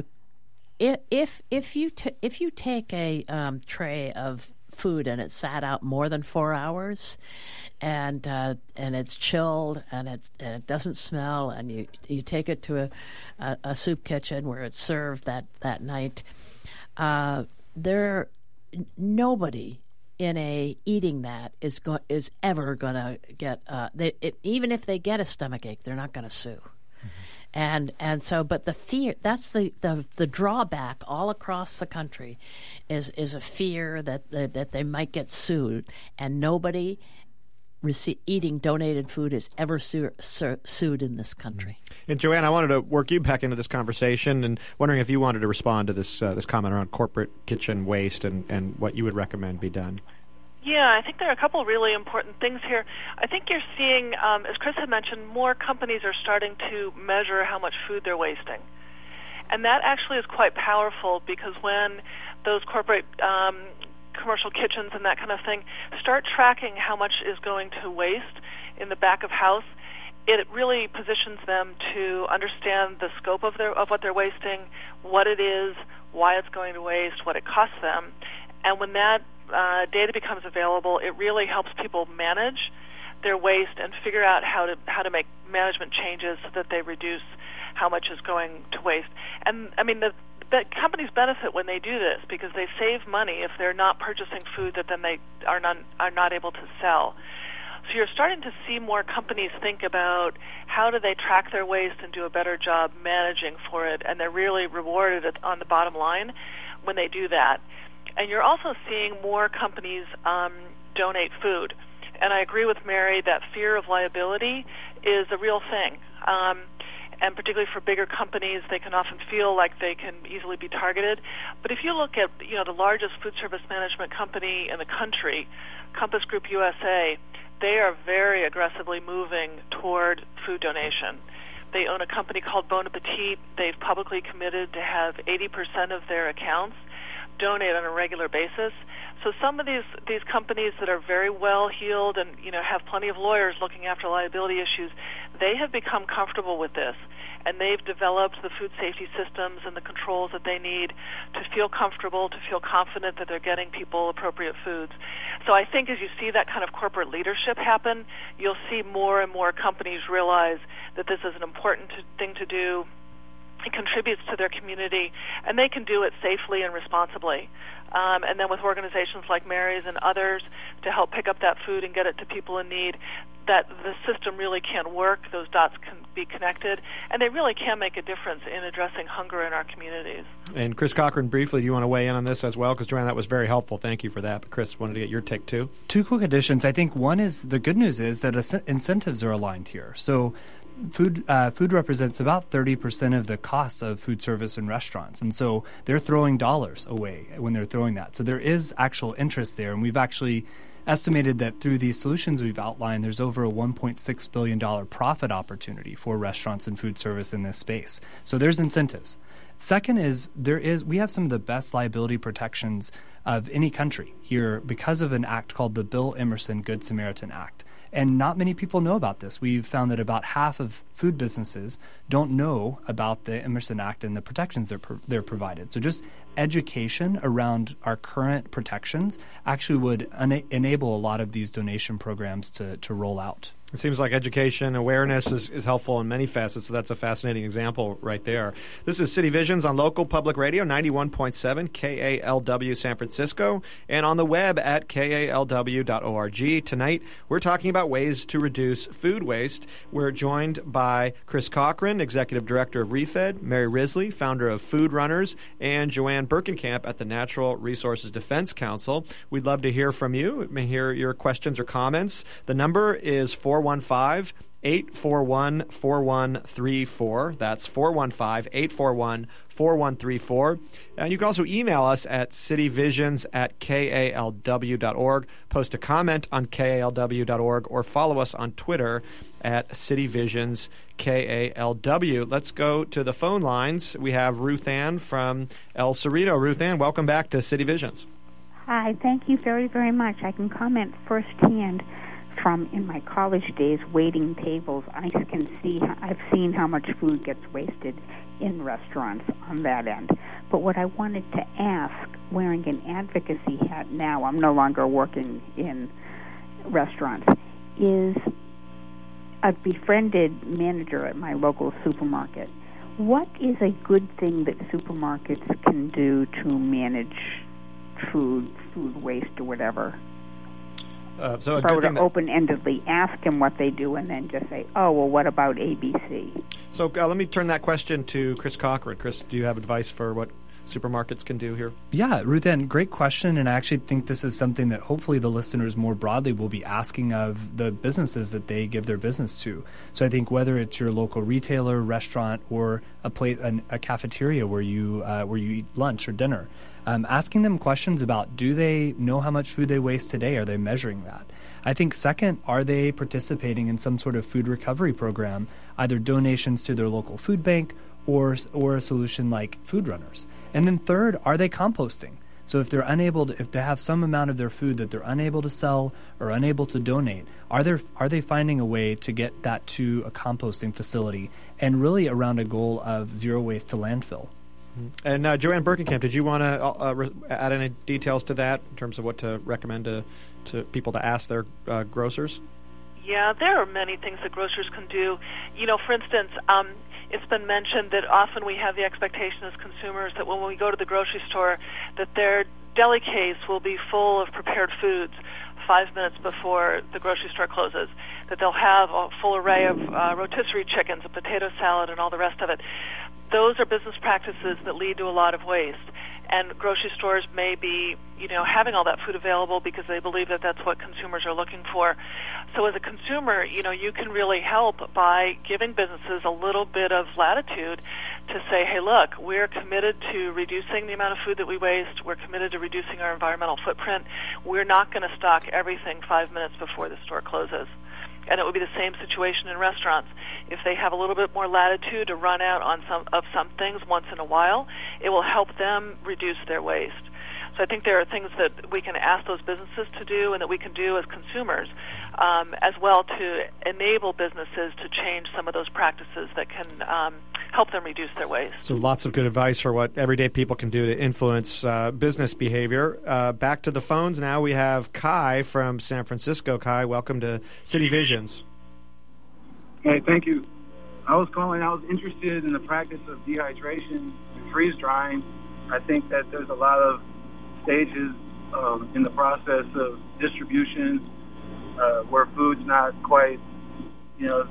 if if you t- if you take a um, tray of food and it's sat out more than four hours, and uh, and it's chilled and it's and it doesn't smell, and you you take it to a, a, a soup kitchen where it's served that that night, uh, there nobody in a eating that is go- is ever going to get uh, they, it, even if they get a stomachache, they're not going to sue. Mm-hmm. And and so, but the fear, that's the, the, the drawback all across the country is is a fear that, that, that they might get sued, and nobody rece- eating donated food is ever su- su- sued in this country. And Joanne, I wanted to work you back into this conversation and wondering if you wanted to respond to this uh, this comment around corporate kitchen waste and, and what you would recommend be done. Yeah, I think there are a couple really important things here. I think you're seeing, um, as Chris had mentioned, more companies are starting to measure how much food they're wasting. And that actually is quite powerful, because when those corporate um, commercial kitchens and that kind of thing start tracking how much is going to waste in the back of house, it really positions them to understand the scope of their of what they're wasting, what it is, why it's going to waste, what it costs them. And when that uh, data becomes available, it really helps people manage their waste and figure out how to how to make management changes so that they reduce how much is going to waste. And I mean, the, the companies benefit when they do this, because they save money if they're not purchasing food that then they are not are not able to sell. So you're starting to see more companies think about how do they track their waste and do a better job managing for it, and they're really rewarded at, on the bottom line when they do that. And you're also seeing more companies um, donate food. And I agree with Mary that fear of liability is a real thing. Um, and particularly for bigger companies, they can often feel like they can easily be targeted. But if you look at, you know, the largest food service management company in the country, Compass Group U S A, they are very aggressively moving toward food donation. They own a company called Bon Appetit. They've publicly committed to have eighty percent of their accounts donate on a regular basis. So some of these these companies that are very well heeled and, you know, have plenty of lawyers looking after liability issues, they have become comfortable with this, and they've developed the food safety systems and the controls that they need to feel comfortable, to feel confident that they're getting people appropriate foods. So I think as you see that kind of corporate leadership happen, you'll see more and more companies realize that this is an important to, thing to do. It contributes to their community, and they can do it safely and responsibly. Um, and then with organizations like Mary's and others to help pick up that food and get it to people in need, that the system really can work, those dots can be connected, and they really can make a difference in addressing hunger in our communities. And Chris Cochran, briefly, do you want to weigh in on this as well? Because, Joanne, that was very helpful. Thank you for that. But Chris, wanted to get your take, too. Two quick additions. I think one is the good news is that incentives are aligned here. So Food uh, food represents about thirty percent of the cost of food service in restaurants. And so they're throwing dollars away when they're throwing that. So there is actual interest there. And we've actually estimated that through these solutions we've outlined, there's over a one point six billion dollars profit opportunity for restaurants and food service in this space. So there's incentives. Second is there is we have some of the best liability protections of any country here because of an act called the Bill Emerson Good Samaritan Act. And not many people know about this. We've found that about half of food businesses don't know about the Emerson Act and the protections they're, pro- they're provided. So just education around our current protections actually would ena- enable a lot of these donation programs to, to roll out. It seems like education, awareness is, is helpful in many facets, so that's a fascinating example right there. This is City Visions on local public radio, ninety-one point seven K A L W San Francisco, and on the web at K A L W dot org. Tonight, we're talking about ways to reduce food waste. We're joined by Chris Cochran, Executive Director of ReFed, Mary Risley, founder of Food Runners, and Joanne Berkenkamp at the Natural Resources Defense Council. We'd love to hear from you. We may hear your questions or comments. The number is four one five, eight four one, four one three four. That's four one five, eight four one, four one three four. And you can also email us at cityvisions at K A L W dot org. Post a comment on K A L W dot org or follow us on Twitter at cityvisions K A L W. Let's go to the phone lines. We have Ruth Ann from El Cerrito. Ruth Ann, welcome back to City Visions. Hi, thank you very, very much. I can comment firsthand from in my college days waiting tables. I can see, I've seen how much food gets wasted in restaurants on that end. But what I wanted to ask, wearing an advocacy hat now, I'm no longer working in restaurants, is a befriended manager at my local supermarket. What is a good thing that supermarkets can do to manage food, food waste or whatever? Uh, so a if I good were thing to that, open-endedly ask them what they do and then just say, oh, well, what about A B C? So uh, let me turn that question to Chris Cochran. Chris, do you have advice for what supermarkets can do here? Yeah, Ruth Ann, great question, and I actually think this is something that hopefully the listeners more broadly will be asking of the businesses that they give their business to. So I think whether it's your local retailer, restaurant, or a place, an, a cafeteria where you uh, where you eat lunch or dinner, um, asking them questions about do they know how much food they waste today? Are they measuring that? I think second, are they participating in some sort of food recovery program, either donations to their local food bank or or a solution like Food Runners? And then third, are they composting? So if they're unable to, if they have some amount of their food that they're unable to sell or unable to donate, are there are they finding a way to get that to a composting facility and really around a goal of zero waste to landfill? And uh, Joanne Berkenkamp, did you want to uh, re- add any details to that in terms of what to recommend to, to people to ask their uh, grocers? Yeah, there are many things that grocers can do. You know, for instance, um, it's been mentioned that often we have the expectation as consumers that when we go to the grocery store that their deli case will be full of prepared foods. five minutes before the grocery store closes, that they'll have a full array of uh, rotisserie chickens, a potato salad, and all the rest of it. Those are business practices that lead to a lot of waste. And grocery stores may be, you know, having all that food available because they believe that that's what consumers are looking for. So as a consumer, you know, you can really help by giving businesses a little bit of latitude to say, hey, look, we're committed to reducing the amount of food that we waste. We're committed to reducing our environmental footprint. We're not going to stock everything five minutes before the store closes. And it would be the same situation in restaurants. If they have a little bit more latitude to run out on some of some things once in a while, it will help them reduce their waste. So I think there are things that we can ask those businesses to do and that we can do as consumers um, as well to enable businesses to change some of those practices that can um, help them reduce their waste. So lots of good advice for what everyday people can do to influence uh, business behavior. Uh, back to the phones now. We have Kai from San Francisco. Kai, welcome to City Visions. Hey, thank you. I was calling. I was interested in the practice of dehydration and freeze drying. I think that there's a lot of stages um, in the process of distribution uh, where food's not quite, you know,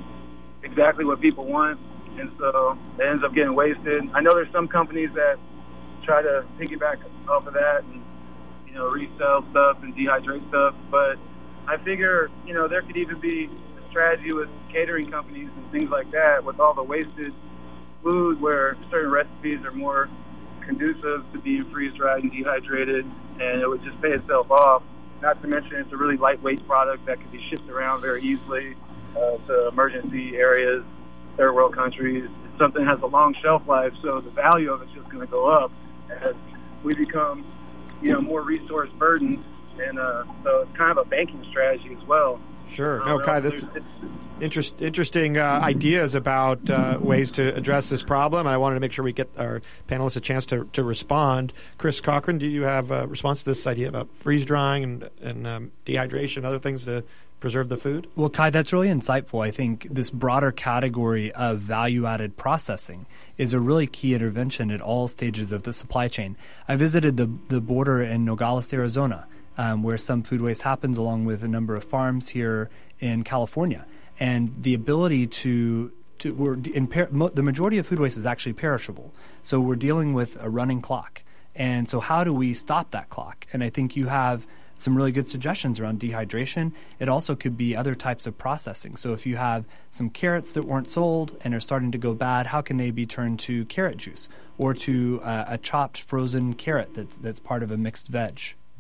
exactly what people want, and so it ends up getting wasted. I know there's some companies that try to piggyback off of that and, you know, resell stuff and dehydrate stuff, but I figure, you know, there could even be a strategy with catering companies and things like that with all the wasted food where certain recipes are more conducive to being freeze-dried and dehydrated, and it would just pay itself off. Not to mention it's a really lightweight product that can be shipped around very easily uh, to emergency areas, third world countries. It's something that has a long shelf life, so the value of it's just going to go up as we become, you know, more resource burdened, and uh, so it's kind of a banking strategy as well. Sure. No, Kai, that's interest, interesting uh, ideas about uh, ways to address this problem, and I wanted to make sure we get our panelists a chance to, to respond. Chris Cochran, do you have a response to this idea about freeze drying and, and um, dehydration, other things to preserve the food? Well, Kai, that's really insightful. I think this broader category of value-added processing is a really key intervention at all stages of the supply chain. I visited the, the border in Nogales, Arizona, Um, where some food waste happens, along with a number of farms here in California. And the ability to, to we're in per, mo, the majority of food waste is actually perishable. So we're dealing with a running clock. And so how do we stop that clock? And I think you have some really good suggestions around dehydration. It also could be other types of processing. So if you have some carrots that weren't sold and are starting to go bad, how can they be turned to carrot juice or to uh, a chopped frozen carrot that's, that's part of a mixed veg?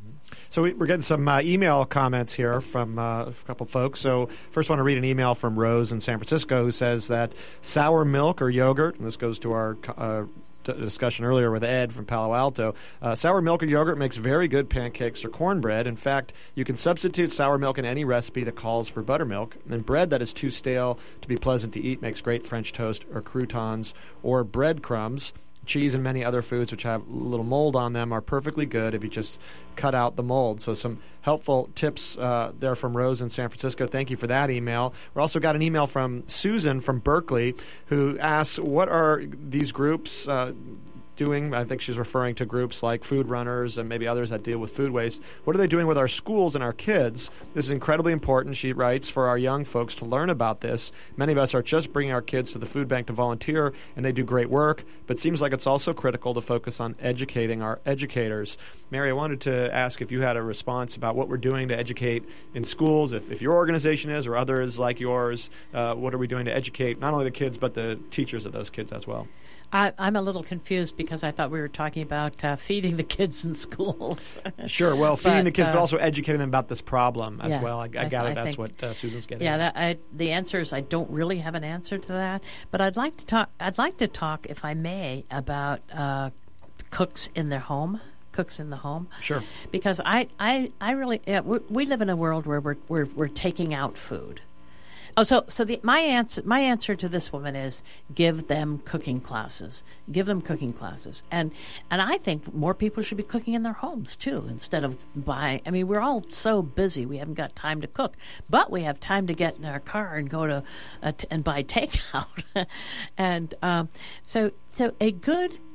So we're getting some uh, email comments here from uh, a couple folks. So first I want to read an email from Rose in San Francisco who says that sour milk or yogurt, and this goes to our uh, d- discussion earlier with Ed from Palo Alto, uh, sour milk or yogurt makes very good pancakes or cornbread. In fact, you can substitute sour milk in any recipe that calls for buttermilk. And bread that is too stale to be pleasant to eat makes great French toast or croutons or breadcrumbs. Cheese and many other foods which have a little mold on them are perfectly good if you just cut out the mold. So some helpful tips uh, there from Rose in San Francisco. Thank you for that email. We also got an email from Susan from Berkeley who asks, what are these groups uh, doing? I think she's referring to groups like Food Runners and maybe others that deal with food waste. What are they doing with our schools and our kids? This is incredibly important, she writes, for our young folks to learn about this. Many of us are just bringing our kids to the food bank to volunteer, and they do great work, but it seems like it's also critical to focus on educating our educators. Mary, I wanted to ask if you had a response about what we're doing to educate in schools, if, if your organization is or others like yours, uh, what are we doing to educate not only the kids but the teachers of those kids as well? I, I'm a little confused because I thought we were talking about uh, feeding the kids in schools. Sure. Well, feeding but, the kids, uh, but also educating them about this problem as yeah, well. I, I, I gather I that's think, what uh, Susan's getting. Yeah, at. that, I, the answer is I don't really have an answer to that. But I'd like to talk. I'd like to talk, if I may, about uh, cooks in their home. Cooks in the home. Sure. Because I, I, I really, yeah, we, we live in a world where we're we're, we're taking out food. Oh, so so the, my answer my answer to this woman is give them cooking classes. Give them cooking classes, and and I think more people should be cooking in their homes too, instead of buying. I mean, we're all so busy, we haven't got time to cook, but we have time to get in our car and go to uh, t- and buy takeout, and um, so so a good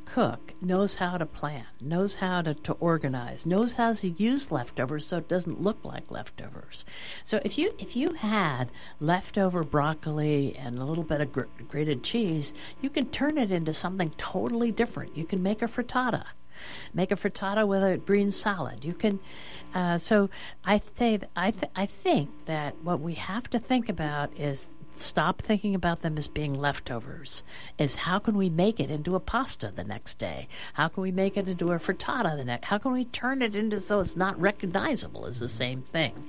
cook knows how to plan, knows how to, to organize, knows how to use leftovers so it doesn't look like leftovers. So if you if you had leftover broccoli and a little bit of gr- grated cheese, you can turn it into something totally different. You can make a frittata. Make a frittata with a green salad. You can, uh, so I say I th- I think that what we have to think about is stop thinking about them as being leftovers. Is how can we make it into a pasta the next day? How can we make it into a frittata the next? How can we turn it into so it's not recognizable as the same thing?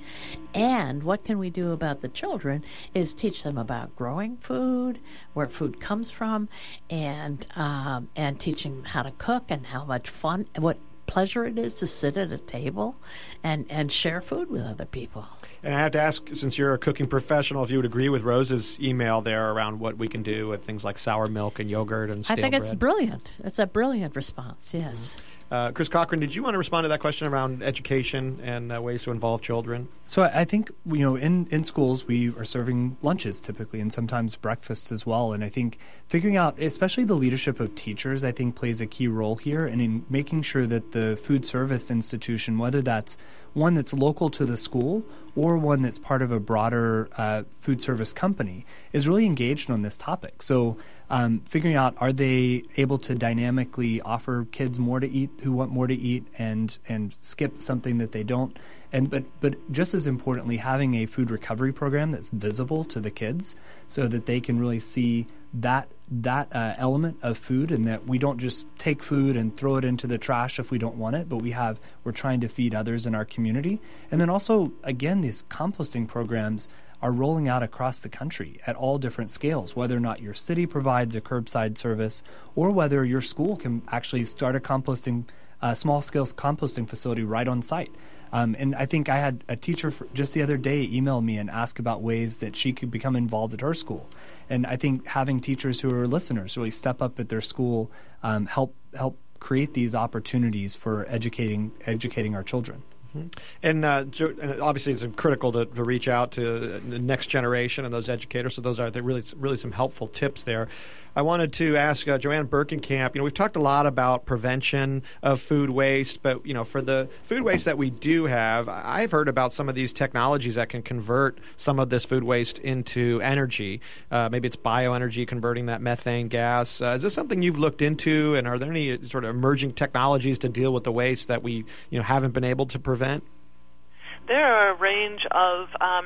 And what can we do about the children is teach them about growing food, where food comes from, and um, and teaching them how to cook and how much fun, what pleasure it is to sit at a table and, and share food with other people. And I have to ask, since you're a cooking professional, if you would agree with Rose's email there around what we can do with things like sour milk and yogurt and stale I think bread. it's brilliant. It's a brilliant response, yes. Mm-hmm. Uh, Chris Cochran, did you want to respond to that question around education and uh, ways to involve children? So I, I think, you know, in, in schools we are serving lunches typically and sometimes breakfasts as well. And I think figuring out, especially the leadership of teachers, I think plays a key role here, and in making sure that the food service institution, whether that's one that's local to the school or one that's part of a broader uh, food service company, is really engaged on this topic. So um, figuring out, are they able to dynamically offer kids more to eat who want more to eat and and skip something that they don't? And but but just as importantly, having a food recovery program that's visible to the kids so that they can really see that that uh, element of food, and that we don't just take food and throw it into the trash if we don't want it, but we have we're trying to feed others in our community. And then also, again, these composting programs are rolling out across the country at all different scales, whether or not your city provides a curbside service or whether your school can actually start a composting, uh, small-scale composting facility right on site. Um, and I think I had a teacher for just the other day email me and ask about ways that she could become involved at her school. And I think having teachers who are listeners really step up at their school um, help help create these opportunities for educating educating our children. Mm-hmm. And, uh, jo- and obviously it's critical to, to reach out to the next generation and those educators. So those are really really some helpful tips there. I wanted to ask uh, Joanne Berkenkamp, you know, we've talked a lot about prevention of food waste, but, you know, for the food waste that we do have, I've heard about some of these technologies that can convert some of this food waste into energy. Uh, maybe it's bioenergy, converting that methane gas. Uh, is this something you've looked into, and are there any sort of emerging technologies to deal with the waste that we, you know, haven't been able to prevent? There are a range of um,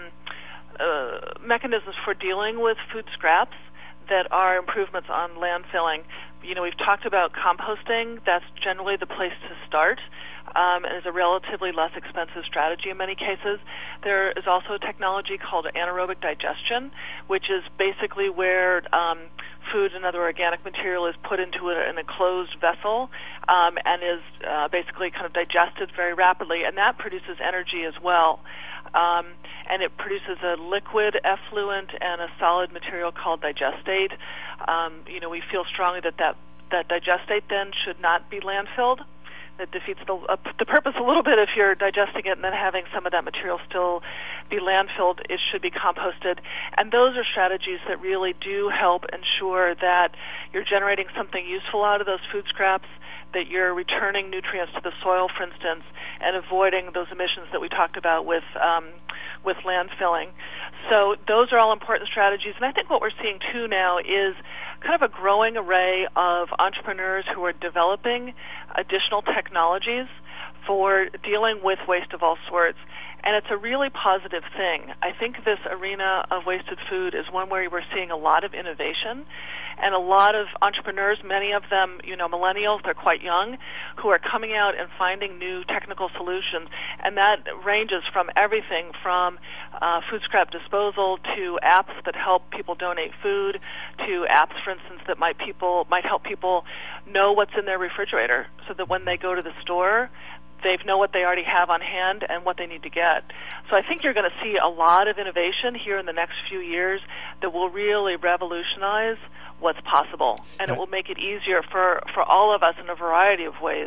uh, mechanisms for dealing with food scraps that are improvements on landfilling. You know, we've talked about composting. That's generally the place to start, um, and is a relatively less expensive strategy in many cases. There is also a technology called anaerobic digestion, which is basically where um, food and other organic material is put into a, an enclosed vessel um, and is uh, basically kind of digested very rapidly, and that produces energy as well. Um, and it produces a liquid effluent and a solid material called digestate. Um, you know, we feel strongly that, that that digestate then should not be landfilled. That defeats the, uh, the purpose a little bit if you're digesting it and then having some of that material still be landfilled. It should be composted. And those are strategies that really do help ensure that you're generating something useful out of those food scraps, that you're returning nutrients to the soil, for instance, and avoiding those emissions that we talked about with um, with landfilling. So those are all important strategies. And I think what we're seeing, too, now is kind of a growing array of entrepreneurs who are developing additional technologies for dealing with waste of all sorts. And it's a really positive thing. I think this arena of wasted food is one where we're seeing a lot of innovation and a lot of entrepreneurs, many of them, you know, millennials, they're quite young, who are coming out and finding new technical solutions. And that ranges from everything from uh, food scrap disposal to apps that help people donate food, to apps, for instance, that might people might help people know what's in their refrigerator so that when they go to the store, they know what they already have on hand and what they need to get. So I think you're going to see a lot of innovation here in the next few years that will really revolutionize what's possible, and it will make it easier for, for all of us in a variety of ways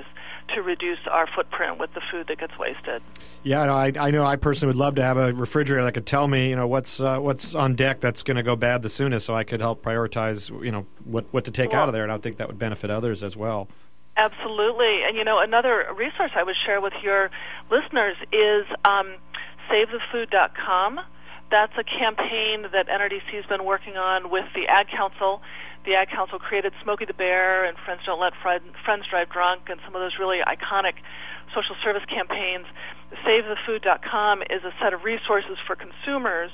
to reduce our footprint with the food that gets wasted. Yeah, no, I, I know. I personally would love to have a refrigerator that could tell me, you know, what's uh, what's on deck that's going to go bad the soonest, so I could help prioritize, you know, what what to take well, out of there, and I think that would benefit others as well. Absolutely, and you know, another resource I would share with your listeners is um, save the food dot com. That's a campaign that N R D C has been working on with the Ad Council. The Ad Council created Smokey the Bear and Friends Don't Let Friends Drive Drunk and some of those really iconic social service campaigns. save the food dot com is a set of resources for consumers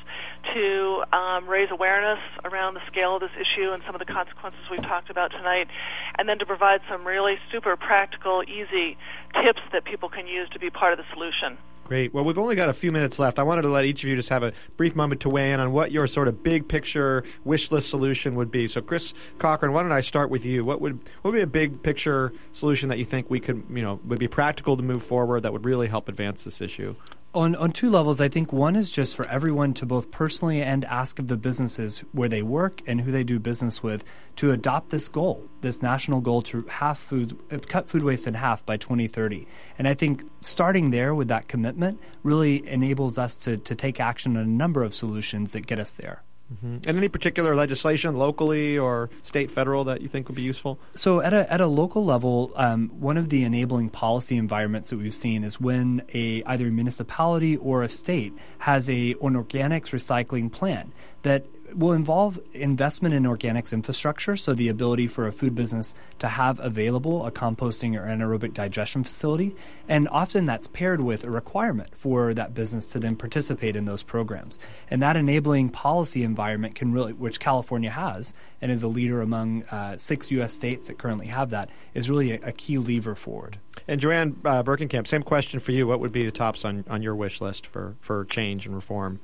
to um, raise awareness around the scale of this issue and some of the consequences we've talked about tonight, and then to provide some really super practical, easy tips that people can use to be part of the solution. Great. Well, we've only got a few minutes left. I wanted to let each of you just have a brief moment to weigh in on what your sort of big picture wish list solution would be. So, Chris Cochran, why don't I start with you? What would what would be a big picture solution that you think we could, you know, would be practical to move forward that would really help advance this issue? On on two levels, I think one is just for everyone to both personally and ask of the businesses where they work and who they do business with to adopt this goal, this national goal to half food, cut food waste in half by twenty thirty. And I think starting there with that commitment really enables us to, to take action on a number of solutions that get us there. Mm-hmm. And any particular legislation, locally or state, federal, that you think would be useful? So at a at a local level, um, one of the enabling policy environments that we've seen is when a either a municipality or a state has a an organics recycling plan that will involve investment in organics infrastructure, so the ability for a food business to have available a composting or anaerobic digestion facility, and often that's paired with a requirement for that business to then participate in those programs. And that enabling policy environment can really, which California has, and is a leader among uh, six U S states that currently have that, is really a, a key lever forward. And Joanne uh, Berkenkamp, same question for you. What would be the tops on, on your wish list for, for change and reform?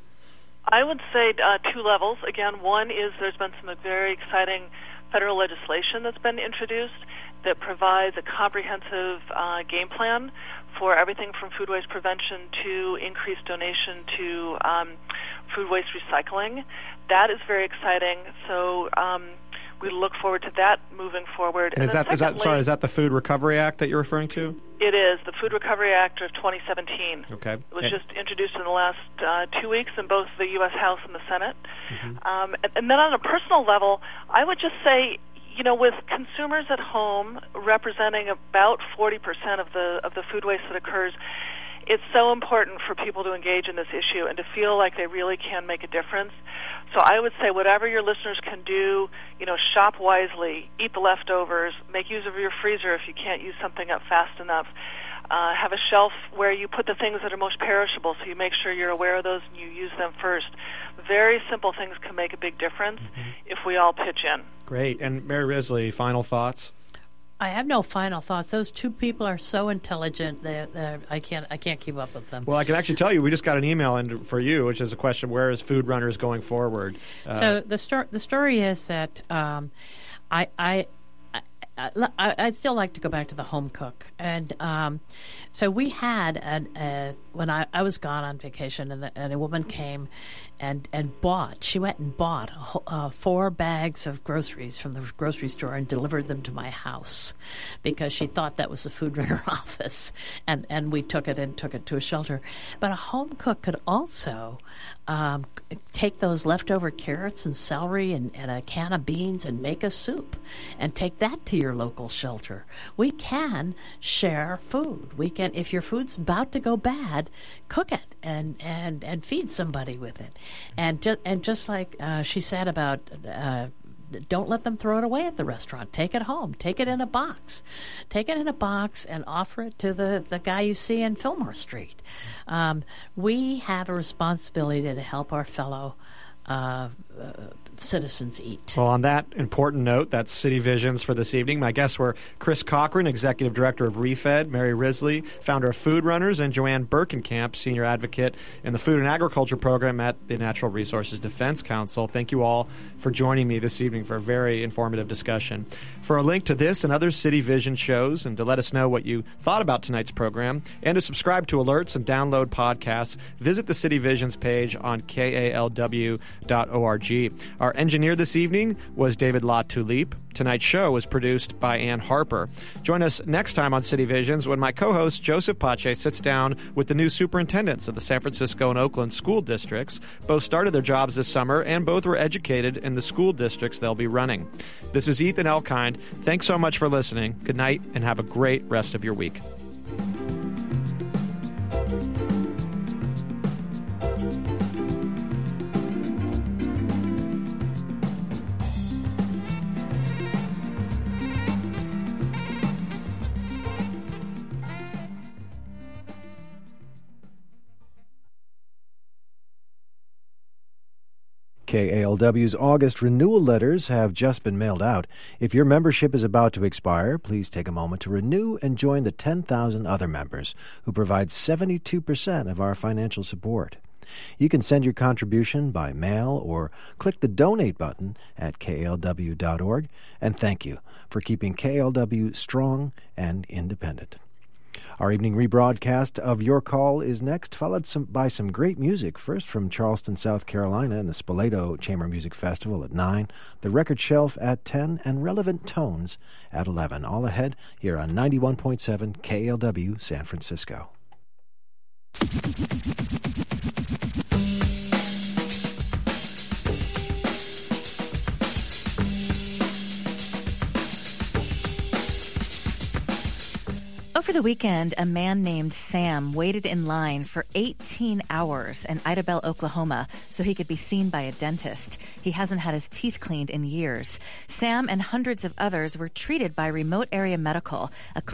I would say uh, two levels. Again, one is there's been some very exciting federal legislation that's been introduced that provides a comprehensive uh, game plan for everything from food waste prevention to increased donation to um, food waste recycling. That is very exciting. So um, we look forward to that moving forward. And, and is that, is that sorry? Is that the Food Recovery Act that you're referring to? It is the Food Recovery Act of twenty seventeen. Okay. It was and, just introduced in the last uh, two weeks in both the U S House and the Senate. Mm-hmm. Um, and, and then on a personal level, I would just say, you know, with consumers at home representing about forty percent of the of the food waste that occurs, it's so important for people to engage in this issue and to feel like they really can make a difference. So I would say whatever your listeners can do, you know, shop wisely, eat the leftovers, make use of your freezer if you can't use something up fast enough. Uh, have a shelf where you put the things that are most perishable, so you make sure you're aware of those and you use them first. Very simple things can make a big difference mm-hmm. if we all pitch in. Great. And Mary Risley, final thoughts? I have no final thoughts. Those two people are so intelligent that I can't I can't keep up with them. Well, I can actually tell you, we just got an email in for you, which is a question: where is Food Runners going forward? Uh, so the story the story is that um, I I. I, I'd still like to go back to the home cook. And um, so we had, an, uh, when I, I was gone on vacation, and, the, and a woman came and, and bought, she went and bought uh, four bags of groceries from the grocery store and delivered them to my house because she thought that was the food runner office. And, and we took it and took it to a shelter. But a home cook could also um, take those leftover carrots and celery and, and a can of beans and make a soup and take that to your local shelter. We can share food. We can, if your food's about to go bad, cook it and, and, and feed somebody with it. And just and just like uh, she said about uh, don't let them throw it away at the restaurant. Take it home. Take it in a box. Take it in a box and offer it to the, the guy you see in Fillmore Street. Um, we have a responsibility to help our fellow uh, uh, citizens eat. Well, on that important note, that's City Visions for this evening. My guests were Chris Cochran, Executive Director of ReFed, Mary Risley, founder of Food Runners, and Joanne Berkenkamp, Senior Advocate in the Food and Agriculture Program at the Natural Resources Defense Council. Thank you all for joining me this evening for a very informative discussion. For a link to this and other City Vision shows, and to let us know what you thought about tonight's program, and to subscribe to alerts and download podcasts, visit the City Visions page on K A L W dot org. Our engineer this evening was David LaTulippe. Tonight's show was produced by Ann Harper. Join us next time on City Visions when my co-host Joseph Pace sits down with the new superintendents of the San Francisco and Oakland school districts. Both started their jobs this summer, and both were educated in the school districts they'll be running. This is Ethan Elkind. Thanks so much for listening. Good night, and have a great rest of your week. K A L W's August renewal letters have just been mailed out. If your membership is about to expire, please take a moment to renew and join the ten thousand other members who provide seventy-two percent of our financial support. You can send your contribution by mail or click the donate button at K A L W dot org. And thank you for keeping K A L W strong and independent. Our evening rebroadcast of Your Call is next, followed some, by some great music. First from Charleston, South Carolina, and the Spoleto Chamber Music Festival at nine, the Record Shelf at ten, and Relevant Tones at eleven. All ahead here on ninety-one point seven K A L W San Francisco. Over the weekend, a man named Sam waited in line for eighteen hours in Idabel, Oklahoma, so he could be seen by a dentist. He hasn't had his teeth cleaned in years. Sam and hundreds of others were treated by Remote Area Medical, a